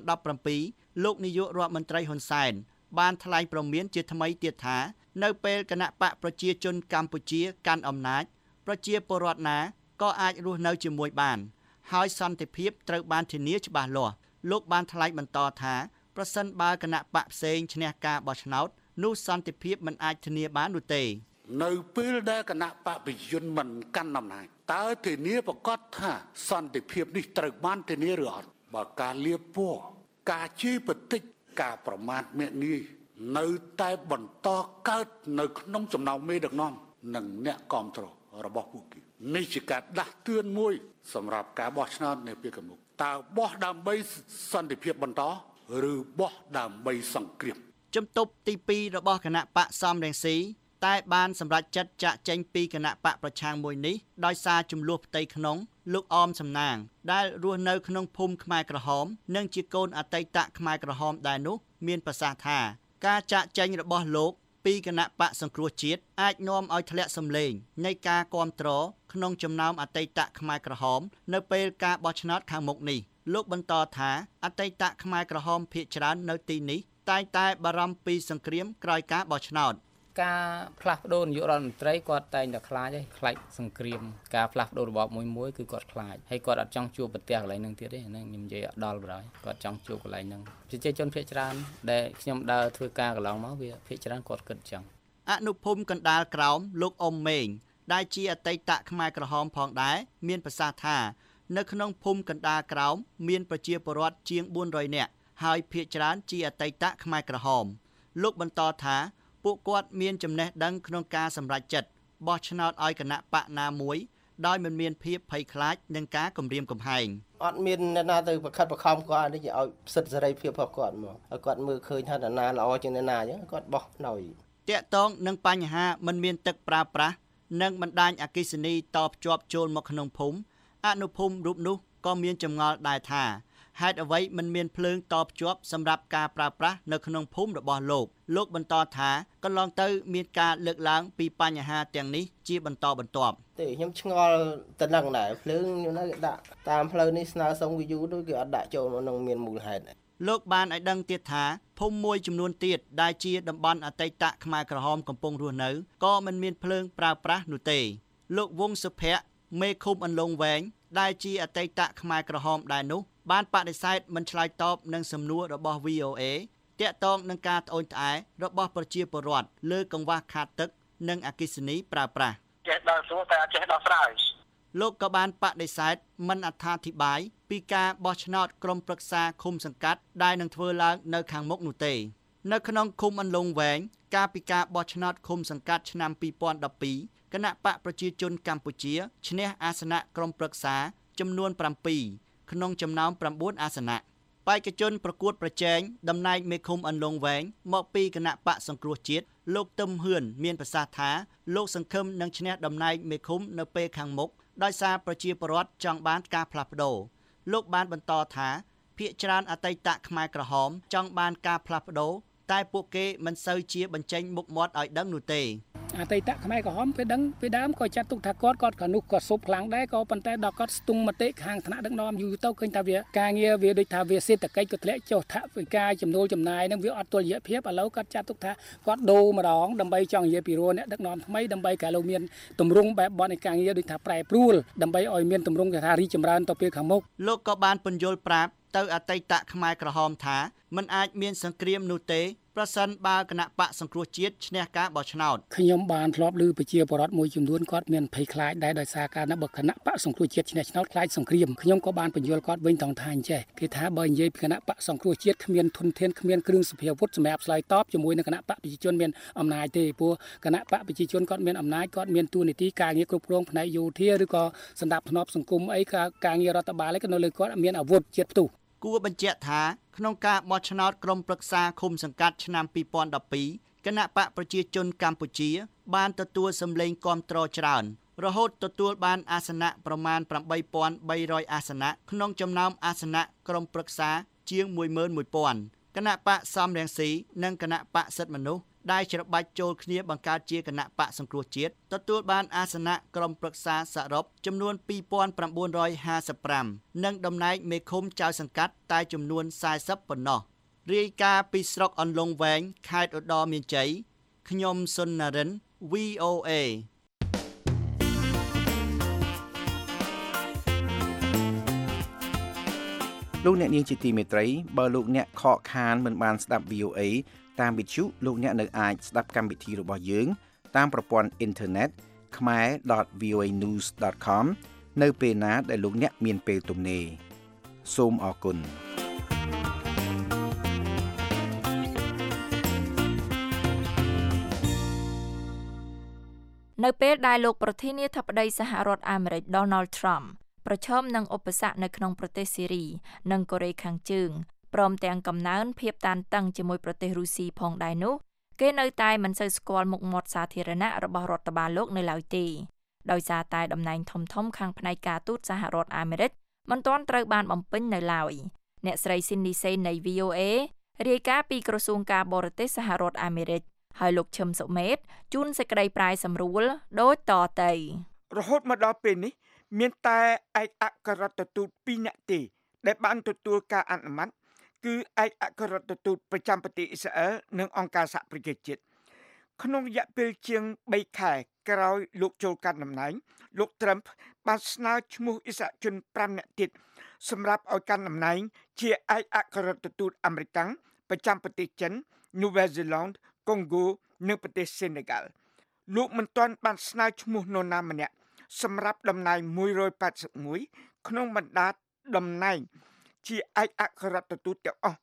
2017លោកនាយករដ្ឋមន្ត្រីហ៊ុនសែនបានថ្លែងព្រមានជាថ្មីទៀតថានៅពេលគណៈបកប្រជាជនកម្ពុជាកាន់អំណាចប្រជាពលរដ្ឋណាក៏អាចរស់នៅជាមួយបានហើយសន្តិភាពត្រូវបានធានាច្បាស់លាស់លោកបានថ្លែងបន្តថាប្រសិនបើគណៈបកផ្សេងឈ្នះការបោះឆ្នោតនោះសន្តិភាពមិនអាចធានាបាននោះទេនៅពេលដែលគណៈបកប្រជាជនមិនកាន់អំណាចតើធានាប្រកាសថាសន្តិភាពនេះត្រូវបានធានាឬអត់បើការលៀបពណ៌ការជេរបន្តិចការប្រមាថមាក់ងាយនៅតែបន្តកើតនៅក្នុងចំណោមមេដឹកនាំនិងអ្នកគាំទ្ររបស់ពួកគេនេះជាការដាស់តឿនមួយសម្រាប់ការបោះឆ្នោតនៅពេលខាងមុខតើបោះដើម្បីសន្តិភាពបន្តឬបោះដើម្បីសង្គ្រាមជំទប់ទី2របស់គណៈបកសំរងស៊ីតែបានសម្រេចចិត្តចាក់ចេញពីគណៈបកប្រឆាំងមួយនេះដោយសារចំនួនផ្ទៃក្នុងលោកអមសំណាងដែលរស់នៅក្នុងភូមិខ្មែរក្រហមនិងជាកូនអតីតខ្មែរក្រហមដែរនោះមានប្រសាសន៍ថាការចាក់ចេញរបស់លោកពីគណៈបកសង្គ្រោះជាតិអាចនាំឲ្យធ្លាក់សម្លេងនៃការគាំទ្រក្នុងចំណោមអតីតខ្មែរក្រហមនៅពេលការបោះឆ្នោតខាងមុខនេះលោកបន្តថាអតីតខ្មែរក្រហមភាគច្រើននៅទីនេះតែងតែបារម្ភពីសង្គ្រាមក្រោយការបោះឆ្នោតការផ្លាស់ប្ដូរនាយករដ្ឋមន្ត្រីគាត់តែងតែខ្លាចសង្គ្រាមការផ្លាស់ប្ដូររបបមួយគឺគាត់ខ្លាចហើយគាត់អត់ចង់ជួបប្រទេសកន្លែងហ្នឹងទៀតទេហ្នឹងខ្ញុំនិយាយអត់ដល់បណ្ដោយគាត់ចង់ជួបកន្លែងហ្នឹងប្រជាជនភាគច្រើនដែលខ្ញុំដើរធ្វើការកន្លងមកវាភាគច្រើនគាត់គិតចឹងអនុភូមិកណ្ដាលក្រោមលោកអ៊ុំមេងដែលជាអតីតខ្មែរក្រហមផងដែរមានប្រសាសន៍ថានៅក្នុងភូមិកណ្ដាលក្រោមមានប្រជាពលរដ្ឋជាង400នាក់ហើយភាគច្រើនជាអតីតខ្មែរក្រហមលោកបន្តថាពួកគាត់មានចំណេះដឹងក្នុងការសម្រេចចិត្តបោះឆ្នោតឲ្យគណៈបកណាមួយដោយមិនមានភាពភ័យខ្លាចនឹងការគំរាមកំហែងអត់មានអ្នកណាទៅប្រខិតប្រខំគាត់នេះឲ្យសិទ្ធិសេរីភាពរបស់គាត់មកឲ្យគាត់មើលឃើញថាអ្នកណាល្អជាងអ្នកណាអញ្ចឹងគាត់បោះណយតាក់ទងនឹងបញ្ហាមិនមានទឹកប្រើប្រាស់និងបណ្ដាញអគ្គិសនីតភ្ជាប់ចូលមកក្នុងភូមិអនុភូមិរូបនោះក៏មានចម្ងល់ដែរថាហេតុអ្វីមិនមានភ្លើងតភ្ជាប់សម្រាប់ការប្រើប្រាស់នៅក្នុងភូមិរបស់លោកបន្តថាកន្លងទៅមានការលើកឡើងពីបញ្ហាទាំងនេះជាបន្តបន្ទាប់ទេខ្ញុំឆ្ងល់ទៅនឹងដែរភ្លើងខ្ញុំនៅដាក់តាមផ្លូវនេះស្នើសុំវីយូដូចគេអត់ដាក់ចូលមកនឹងមានមូលហេតុលោកបានឲ្យដឹងទៀតថាភូមិមួយចំនួនទៀតដែលជាតំបន់អតីតខ្មែរក្រហមកំពុងរស់នៅក៏មិនមានភ្លើងប្រើប្រាស់នោះទេលោកវងសុភ័ក្រមេឃុំអន្លង់វែងដែលជាអតីតខ្មែរក្រហមដែរនោះបានបដិសេធមិនឆ្លើយតបនឹងសំណួររបស់ VOA ទាក់ទងនឹងការត្អូញត្អែរបស់ប្រជាពលរដ្ឋលើកង្វះខាតទឹកនិងអគ្គិសនីប្រើប្រាស់ចេះដល់សួរតែអត់ចេះដោះស្រាយលោកក៏បានបដិសេធមិនអត្ថាធិប្បាយពីការបោះឆ្នោតក្រុមប្រឹក្សាឃុំសង្កាត់ដែលនឹងធ្វើឡើងនៅខាងមុខនោះទេនៅក្នុងឃុំអន្លង់វែងកាលពីការបោះឆ្នោតឃុំសង្កាត់ឆ្នាំ2012គណៈបកប្រជាជនកម្ពុជាឈ្នះអាសនៈក្រុមប្រឹក្សាចំនួន7ក្នុងចំណោម9អាសនៈបេក្ខជនប្រកួតប្រជែងតំណែងមេឃុំអន្លង់វែងមកពីគណៈបកសង្គ្រោះជាតិលោកទឹមហ៊ឿនមានប្រសាសន៍ថាលោកសង្ឃឹមនឹងឈ្នះតំណែងមេឃុំនៅពេលខាងមុខដោយសារប្រជាពលរដ្ឋចង់បានការផ្លាស់ប្ដូរលោកបានបន្តថាភាគច្រើនអតីតខ្មែរក្រហមចង់បានការផ្លាស់ប្ដូរតែពួកគេមិនសូវជាបញ្ចេញមុខមាត់ឲ្យដឹងនោះទេអតីតខ្មែរក្រហមពេលដើមក៏ចាត់ទុកថាគាត់ក៏នោះក៏ស៊ប់ខ្លាំងដែរក៏ប៉ុន្តែដល់គាត់ស្ទង់មតិខាងថ្នាក់ដឹកនាំយូរទៅឃើញថាវាការងារវាដូចថាវាសេដ្ឋកិច្ចក៏ធ្លាក់ចុះថវិកាចំណូលចំណាយនឹងវាអត់តុល្យភាពឥឡូវគាត់ចាត់ទុកថាគាត់ដូរម្ដងដើម្បីចង់និយាយពីរោអ្នកដឹកនាំថ្មីដើម្បីកាលលោកមានទម្រង់បែបបទនៃការងារដូចថាប្រែប្រួលដើម្បីឲ្យមានទម្រង់ថារីចម្រើនទៅពេលខាងមុខលោកក៏បានពន្យល់ប្រាប់ទៅអតីតខ្មែរក្រហមថាមិនអាចមានសង្គ្រាមនោះទេប្រសិនបើគណៈបកសង្គ្រោះជាតិឈ្នះការបោះឆ្នោតខ្ញុំបានធ្លាប់ឮប្រជាពលរដ្ឋមួយចំនួនគាត់មានភ័យខ្លាចដែរដោយសារការណាបើគណៈបកសង្គ្រោះជាតិឈ្នះឆ្នោតខ្លាចសង្គ្រាមខ្ញុំក៏បានបញ្យល់គាត់វិញត្រង់ថាអញ្ចេះគេថាបើនិយាយពីគណៈបកសង្គ្រោះជាតិគ្មានធនធានគ្មានគ្រឿងសព្វាវុធសម្រាប់ឆ្លើយតបជាមួយនឹងគណៈបកប្រជាជនមានអំណាចទេព្រោះគណៈបកប្រជាជនគាត់មានអំណាចគាត់មានតួនាទីការងារគ្រប់គ្រងផ្នែកយោធាឬក៏សម្ដាប់ធ្នាប់សង្គមអីការងាររដ្ឋបាលឯក៏នៅលើគាត់មានអាវុធជាតិផ្ទុះគួរបញ្ជាក់ថាក្នុងការបោះឆ្នោតក្រុមប្រឹក្សាឃុំសង្កាត់ឆ្នាំ2012គណៈបកប្រជាជនកម្ពុជាបានទទួលសម្លេងគាំទ្រច្រើនរហូតទទួលបានអាសនៈប្រមាណ 8,300 អាសនៈក្នុងចំណោមអាសនៈក្រុមប្រឹក្សាជាង 11,000 គណៈបកសំរងស៊ីនិងគណៈបកសិទ្ធិមនុស្សដែលច្របាច់ចូលគ្នាបង្កើតជាគណៈបកសង្គ្រោះជាតិទទួលបានអាសនៈក្រុមប្រឹក្សាសរុបចំនួន 2,955 និងតំណែងមេឃុំចៅសង្កាត់តែចំនួន40ប៉ុណ្ណោះរាយការណ៍ពីស្រុកអន្លង់វែងខេត្តឧត្តរមានជ័យខ្ញុំសុននរិន VOA លោកអ្នកនាងជាទីមេត្រីបើលោកអ្នកខកខានមិនបានស្ដាប់ VOA តាមវិទ្យុលោកអ្នកនៅអាចស្ដាប់កម្មវិធីរបស់យើងតាមប្រព័ន្ធអ៊ីនធឺណិត khmer.voanews.com នៅពេលណាដែលលោកអ្នកមានពេលទំនេរសូមអរគុណនៅពេលដែលលោកប្រធានាធិបតីសហរដ្ឋអាមេរិក Donald Trump ប្រឈមនឹងឧបសគ្គនៅក្នុងប្រទេសសេរីនិងកូរ៉េខាងជើងព្រមទាំងកំណើនភាពតានតឹងជាមួយប្រទេសរុស្ស៊ីផងដែរនោះគេនៅតែមិនសូវស្គាល់មុខមាត់សាធារណៈរបស់រដ្ឋបាលលោកនៅឡើយទេដោយសារតែតំណែងធំៗខាងផ្នែកការទូតសហរដ្ឋអាមេរិកមិនទាន់ត្រូវបានបំពេញនៅឡើយអ្នកស្រី Cindy Sain នៃ VOA រាយការណ៍ពីក្រសួងការបរទេសសហរដ្ឋអាមេរិកហើយលោកឈឹមសុមេតជូនសេចក្តីប្រាយសម្រួលដូចតទៅរហូតមកដល់ពេលនេះមានតែឯកអគ្គរដ្ឋទូត2នាក់ទេដែលបានទទួលការអនុម័តគឺឯកអគ្គរដ្ឋទូតប្រចាំប្រទេសអ៊ីស្រាអែលនិងអង្គការសហប្រជាជាតិក្នុងរយៈពេលជាង3ខែក្រោយលោកចូលកាន់តំណែងលោក Trump បានស្នើឈ្មោះអិសរាជជន5នាក់ទៀតសម្រាប់ឲ្យកាន់តំណែងជាឯកអគ្គរដ្ឋទូតអាមេរិកប្រចាំប្រទេសចិន New Zealand កុងហ្គោនិងប្រទេស Senegal លោកមិនទាន់បានស្នើឈ្មោះនរណាម្នាក់សម្រាប់តំណែង181ក្នុងបណ្ដាតំណែងជាឯកអគ្គរដ្ឋទូតទាំងអស់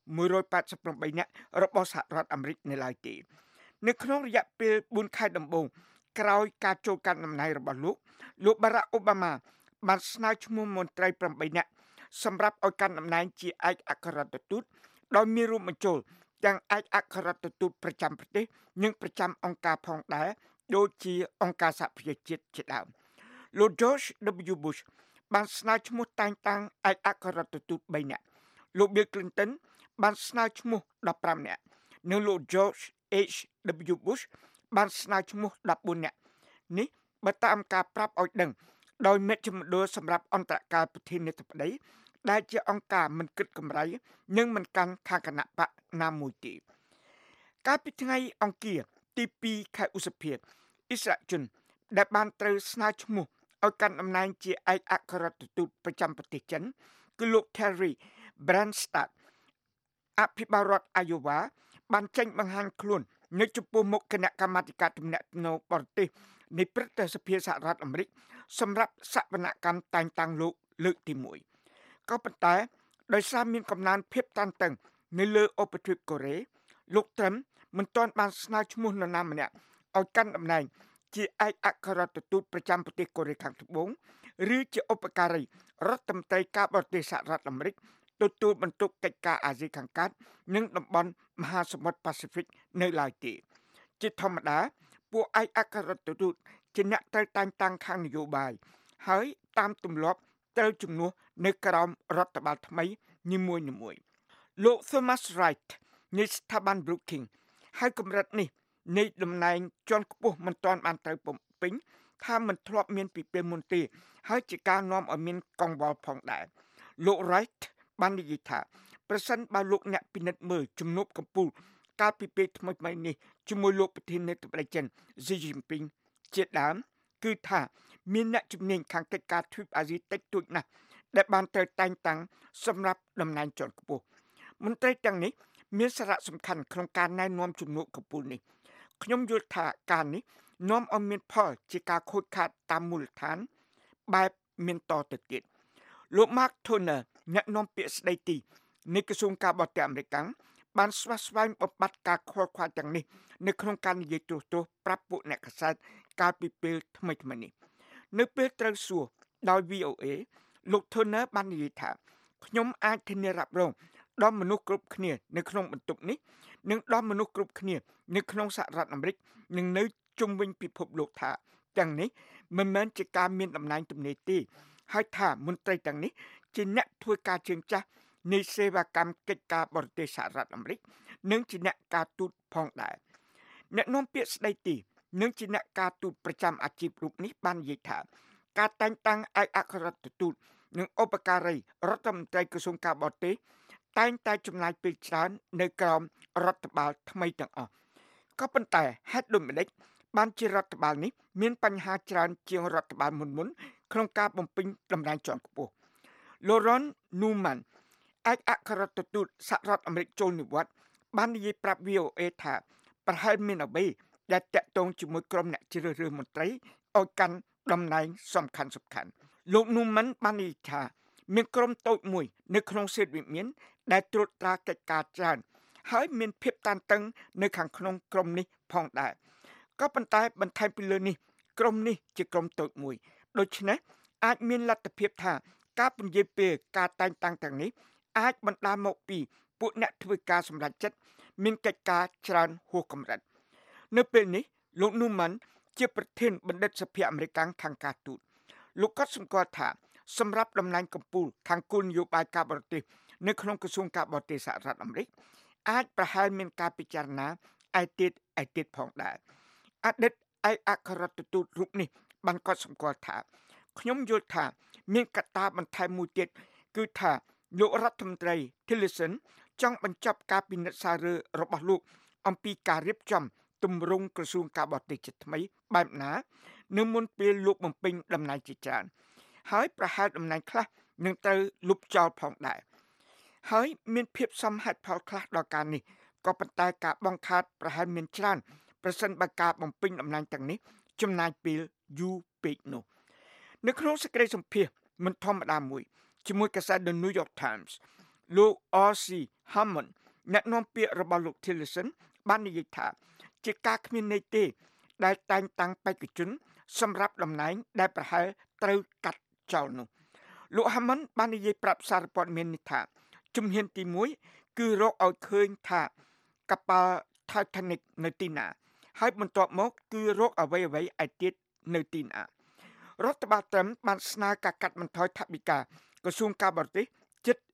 188នាក់របស់សហរដ្ឋអាមេរិកនៅឡើយទេនៅក្នុងរយៈពេល4ខែដំបូងក្រោយការចូលកាន់តំណែងរបស់លោក Barack Obama បានស្នើឈ្មោះមន្ត្រី8នាក់សម្រាប់ឲ្យកាន់តំណែងជាឯកអគ្គរដ្ឋទូតដោយមានរួមបញ្ចូលទាំងឯកអគ្គរដ្ឋទូតប្រចាំប្រទេសនិងប្រចាំអង្គការផងដែរដូចជាអង្គការសហប្រជាជាតិជាដើមលោក George W. Bush បានស្នើឈ្មោះតែងតាំងឯកអគ្គរដ្ឋទូត3នាក់លោក Bill Clinton បានស្នើឈ្មោះ15នាក់និងលោក George H.W. Bush បានស្នើឈ្មោះ14នាក់នេះបើតាមការប្រាប់ឲ្យដឹងដោយមេជ្ឈមណ្ឌលសម្រាប់អន្តរការប្រធានាធិបតីដែលជាអង្គការមិនគិតកម្រៃនិងមិនកាន់ខាងគណៈបកណាមួយទេកាលពីថ្ងៃអង្គារទី2ខែឧសភាអិសរាជជនដែលបានត្រូវស្នើឈ្មោះឲ្យកាន់តំណែងជាឯកអគ្គរដ្ឋទូតប្រចាំប្រទេសចិនគឺលោក Terry Branstad អភិបាលរដ្ឋ Iowa បានចេញបង្ហាញខ្លួននៅចំពោះមុខគណៈកម្មាធិការទំនាក់ទំនងបរទេសនៃព្រឹទ្ធសភាសហរដ្ឋអាមេរិកសម្រាប់សវនកម្មតែងតាំងលោកលើកទី1ក៏ប៉ុន្តែដោយសារមានកំណើនភាពតានតឹងនៅលើឧបទ្វីបកូរ៉េលោក Trump មិនទាន់បានស្នើឈ្មោះនរណាម្នាក់ឲ្យកាន់តំណែងជាឯកអគ្គរដ្ឋទូតប្រចាំប្រទេសកូរ៉េខាងត្បូងឬជាឧបការីរដ្ឋមន្ត្រីការបរទេសសហរដ្ឋអាមេរិកទទួលបន្ទុកកិច្ចការអាស៊ីខាងកើតនិងតំបន់មហាសមុទ្រប៉ាស៊ីហ្វិកនៅឡើយទេជាធម្មតាពួកឯកអគ្គរដ្ឋទូតជាអ្នកត្រូវតែងតាំងខាងនយោបាយហើយតាមទម្លាប់ត្រូវជំនួសនៅក្រោមរដ្ឋបាលថ្មីនីមួយៗលោក Thomas Wright នៃស្ថាប័ន Brookings ហើយកម្រិតនេះនៃតំណែងជាន់ខ្ពស់មិនទាន់បានត្រូវបំពេញថាមិនធ្លាប់មានពីពេលមុនទេហើយជាការនាំឲ្យមានកង្វល់ផងដែរលោក Wright បាននិយាយថាប្រសិនបើលោកអ្នកពិនិត្យមើលជំនួបកំពូលកាលពីពេលថ្មីៗនេះជាមួយលោកប្រធានាធិបតីចិន Xi Jinping ជាដើមគឺថាមានអ្នកជំនាញខាងកិច្ចការទ្វីបអាស៊ីតិចតួចណាស់ដែលបានត្រូវតែងតាំងសម្រាប់តំណែងជាន់ខ្ពស់មន្ត្រីទាំងនេះមានសារៈសំខាន់ក្នុងការណែនាំជំនួបកំពូលនេះខ្ញុំយល់ថាការនេះនាំឲ្យមានផលជាការខូចខាតតាមមូលដ្ឋានបែបមានតទៅទៀតលោក Mark Toner អ្នកនាំពាក្យស្ដីទីនៃក្រសួងការបរទេសអាមេរិកបានស្វាស្វែងបំបត្តិការខកខានទាំងនេះនៅក្នុងការនិយាយទោសប្រាប់ពួកអ្នកកាសែតកាលពីពេលថ្មីៗនេះនៅពេលត្រូវសួរដោយ VOA លោក Toner បាននិយាយថាខ្ញុំអាចធានារ៉ាប់រងដល់មនុស្សគ្រប់គ្នានៅក្នុងបន្ទប់នេះនិងដល់មនុស្សគ្រប់គ្នានៅក្នុងសហរដ្ឋអាមេរិកនិងនៅជុំវិញពិភពលោកថាទាំងនេះមិនមែនជាការមានតំណែងទំនេរទេហើយថាមន្ត្រីទាំងនេះជាអ្នកធ្វើការជើងចាស់នៃសេវាកម្មកិច្ចការបរទេសសហរដ្ឋអាមេរិកនិងជាអ្នកការទូតផងដែរអ្នកនាំពាក្យស្ដីទីនិងជាអ្នកការទូតប្រចាំអាជីពរូបនេះបាននិយាយថាការតែងតាំងឯកអគ្គរដ្ឋទូតនិងឧបការីរដ្ឋមន្ត្រីក្រសួងការបរទេសតែងតែចំណាយពេលច្រើននៅក្រោមរដ្ឋបាលថ្មីទាំងអស់ក៏ប៉ុន្តែហេតុដូចម្តេចបានជារដ្ឋបាលនេះមានបញ្ហាច្រើនជាងរដ្ឋបាលមុនក្នុងការបំពេញតំណែងជាន់ខ្ពស់ Lauren Newman ឯកអគ្គរដ្ឋទូតសហរដ្ឋអាមេរិកចូលនិវត្តន៍បាននិយាយប្រាប់ VOA ថាប្រហែលមានអ្វីដែលតាក់ទងជាមួយក្រុមអ្នកជ្រើសរើសមន្ត្រីឲ្យកាន់តំណែងសំខាន់លោក Newman បាននិយាយថាមានក្រុមតូចមួយនៅក្នុងសេតវិមានដែលត្រួតត្រាកិច្ចការច្រើនហើយមានភាពតានតឹងនៅខាងក្នុងក្រុមនេះផងដែរក៏ប៉ុន្តែបន្ថែមពីលើនេះក្រុមនេះជាក្រុមតូចមួយដូច្នេះអាចមានលទ្ធភាពថាការពន្យាពេលការតែងតាំងទាំងនេះអាចបណ្ដាលមកពីពួកអ្នកធ្វើការសម្រេចចិត្តមានកិច្ចការច្រើនហួសកម្រិតនៅពេលនេះលោក Newman ជាប្រធានបណ្ឌិតសភាអាមេរិកខាងការទូតលោកក៏សម្គាល់ថាសម្រាប់តំណែងកំពូលខាងគោលនយោបាយការបរទេសនៅក្នុងក្រសួងការបរទេសសហរដ្ឋអាមេរិកអាចប្រហែលមានការពិចារណាឯទៀតផងដែរអតីតឯកអគ្គរដ្ឋទូតរូបនេះបានកត់សម្គាល់ថាខ្ញុំយល់ថាមានកត្តាបន្ថែមមួយទៀតគឺថាលោករដ្ឋមន្ត្រី Tillerson ចង់បញ្ចប់ការពិនិត្យសាររើរបស់លោកអំពីការរៀបចំទម្រង់ក្រសួងការបរទេសជាថ្មីបែបណានៅមុនពេលលោកបំពេញតំណែងជាច្រើនហើយប្រហែលតំណែងខ្លះនឹងត្រូវលុបចោលផងដែរហើយមានភាពសមហេតុផលខ្លះដល់ការនេះក៏ប៉ុន្តែការបង្ខាតប្រហែលមានច្រើនប្រសិនបើការបំពេញតំណែងទាំងនេះចំណាយពេលយូរពេកនោះនៅក្នុងសេចក្តីសម្ភាសន៍មិនធម្មតាមួយជាមួយកាសែត The New York Times លោក R.C. Hammond អ្នកនាំពាក្យរបស់លោក Tillerson បាននិយាយថាជាការគ្មានន័យទេដែលតែងតាំងបេក្ខជនសម្រាប់តំណែងដែលប្រហែលត្រូវកាត់ចោលនោះលោក Hammond បាននិយាយប្រាប់សារព័ត៌មាននេះថាជំហានទី1គឺរកឲ្យឃើញថាកប៉ាល់ Titanic នៅទីណាហើយបន្ទាប់មកគឺរកអ្វីៗឯទៀតនៅទីណារដ្ឋបាលត្រឹមបានស្នើការកាត់បន្ថយថវិកាក្រសួងការបរទេសជិត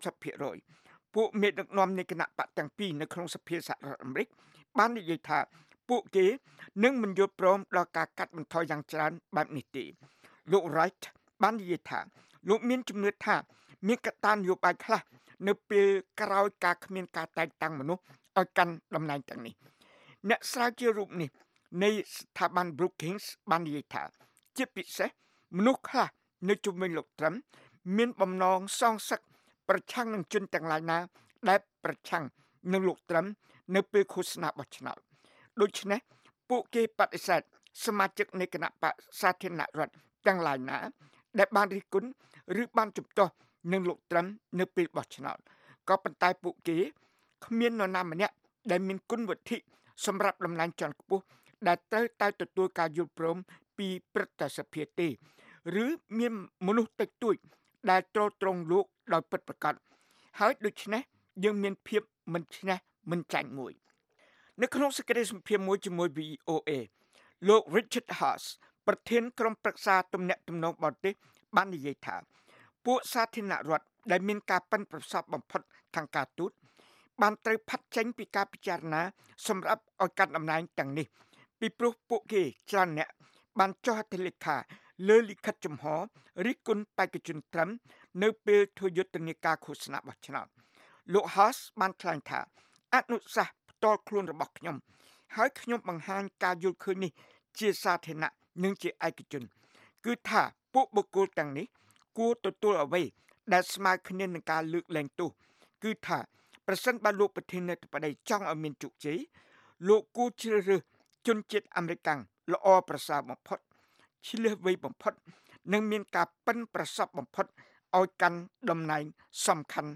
30% ពួកមេដឹកនាំនៃគណៈបកទាំងពីរនៅក្នុងសភាសហរដ្ឋអាមេរិកបាននិយាយថាពួកគេនឹងមិនយល់ព្រមដល់ការកាត់បន្ថយយ៉ាងច្រើនបែបនេះទេលោក Wright បាននិយាយថាលោកមានជំនឿថាមានកត្តានយោបាយខ្លះនៅពេលក្រោយការគ្មានការតែងតាំងមនុស្សឲ្យកាន់តំណែងទាំងនេះអ្នកស្រាវជ្រាវរូបនេះនៃស្ថាប័ន Brookings បាននិយាយថាជាពិសេសមនុស្សខ្លះនៅជុំវិញលោកត្រឹមមានបំណងសងសឹកប្រឆាំងនឹងជនទាំងឡាយណាដែលប្រឆាំងនឹងលោកត្រឹមនៅពេលឃោសនាបោះឆ្នោតដូច្នេះពួកគេបដិសេធសមាជិកនៃគណៈបកសាធារណរដ្ឋទាំងឡាយណាដែលបានរិះគន់ឬបានជំទាស់នឹងលោកត្រឹមនៅពេលបោះឆ្នោតក៏ប៉ុន្តែពួកគេគ្មាននរណាម្នាក់ដែលមានគុណវុឌ្ឍិសម្រាប់តំណែងជាន់ខ្ពស់ដែលត្រូវតែទទួលការយល់ព្រមពីព្រឹទ្ធសភាទេឬមានមនុស្សតិចតួចដែលទ្រទ្រង់លោកដោយពិតប្រាកដហើយដូច្នេះយើងមានភាពមិនឈ្នះមិនចាញ់មួយនៅក្នុងសេចក្តីសម្ភាសន៍មួយជាមួយ VOA លោក Richard Haass ប្រធានក្រុមប្រឹក្សាទំនាក់ទំនងបរទេសបាននិយាយថាពួកសាធារណរដ្ឋដែលមានការប៉ិនប្រសប់បំផុតខាងការទូតបានត្រូវផាត់ចេញពីការពិចារណាសម្រាប់ឲ្យកាត់តំណែងទាំងនេះពីព្រោះពួកគេច្រើនអ្នកបានចុះហត្ថលេខាលើលិខិតចំហរិះគន់បេក្ខជនត្រឹមនៅពេលធ្វើយុទ្ធនាការឃោសនាបោះឆ្នោតលោក Haas បានថ្លែងថាអនុសាសន៍ផ្ទាល់ខ្លួនរបស់ខ្ញុំហើយខ្ញុំបង្ហាញការយល់ឃើញនេះជាសាធារណៈនិងជាឯកជនគឺថាពួកបុគ្គលទាំងនេះគួរទទួលអ្វីដែលស្មើគ្នានឹងការលើកលែងទោសគឺថាប្រសិនបើលោកប្រធានាធិបតីចង់ឲ្យមានជោគជ័យលោកគួរជ្រើសរើសជនជាតិអាមេរិកល្អប្រសើរបំផុតឆ្លៀសវៃបំផុតនិងមានការប៉ិនប្រសប់បំផុតឲ្យកាន់តំណែងសំខាន់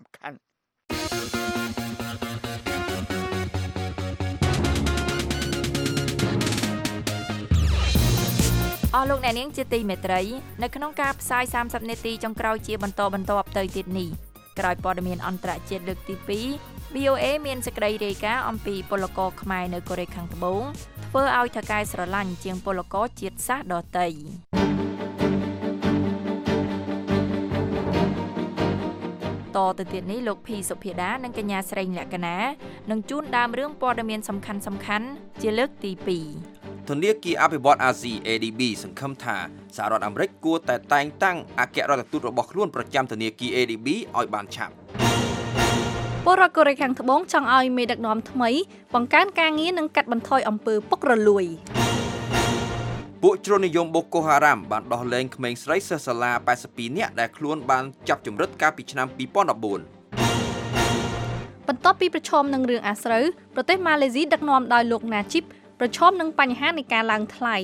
អស់លោកអ្នកនាងជាទីមេត្រីនៅក្នុងការផ្សាយ30នាទីចុងក្រោយជាបន្តទៅទៀតនេះក្រោយព័ត៌មានអន្តរជាតិលើកទី2 VOA មានសេចក្តីរាយការណ៍អំពីពលករខ្មែរនៅកូរ៉េខាងត្បូងធ្វើឲ្យថៅកែស្រឡាញ់ជាងពលករជាតិសាសន៍ដទៃតទៅទៀតនេះលោកភីសុភាដានិងកញ្ញាស្រីលក្ខណានឹងជូនដើមរឿងព័ត៌មានសំខាន់ជាលើកទី2 ធនាគារអភិវឌ្ឍអាស៊ី ADB សង្ឃឹមថាសហរដ្ឋអាមេរិកគួរតែតែងតាំងអគ្គរដ្ឋទូតរបស់ខ្លួនប្រចាំធនាគារ ADB ឲ្យបានឆាប់ពលរដ្ឋកូរ៉េខាងត្បូងចង់ឲ្យមេដឹកនាំថ្មីបង្កើនការងារនិងកាត់បន្ថយអំពើពុករលួយពួកជ្រុលនិយមបូកូហារ៉ាមបានដោះលែងក្មេងស្រីសិស្សសាលា82នាក់ដែលខ្លួនបានចាប់ជំរិតកាលពីឆ្នាំ2014បន្ទាប់ពីប្រឈមនឹងរឿងអាស្រូវប្រទេសម៉ាឡេស៊ីដឹកនាំដោយលោកណាជីបប្រឈមនឹងបញ្ហានៃការឡើងថ្លៃ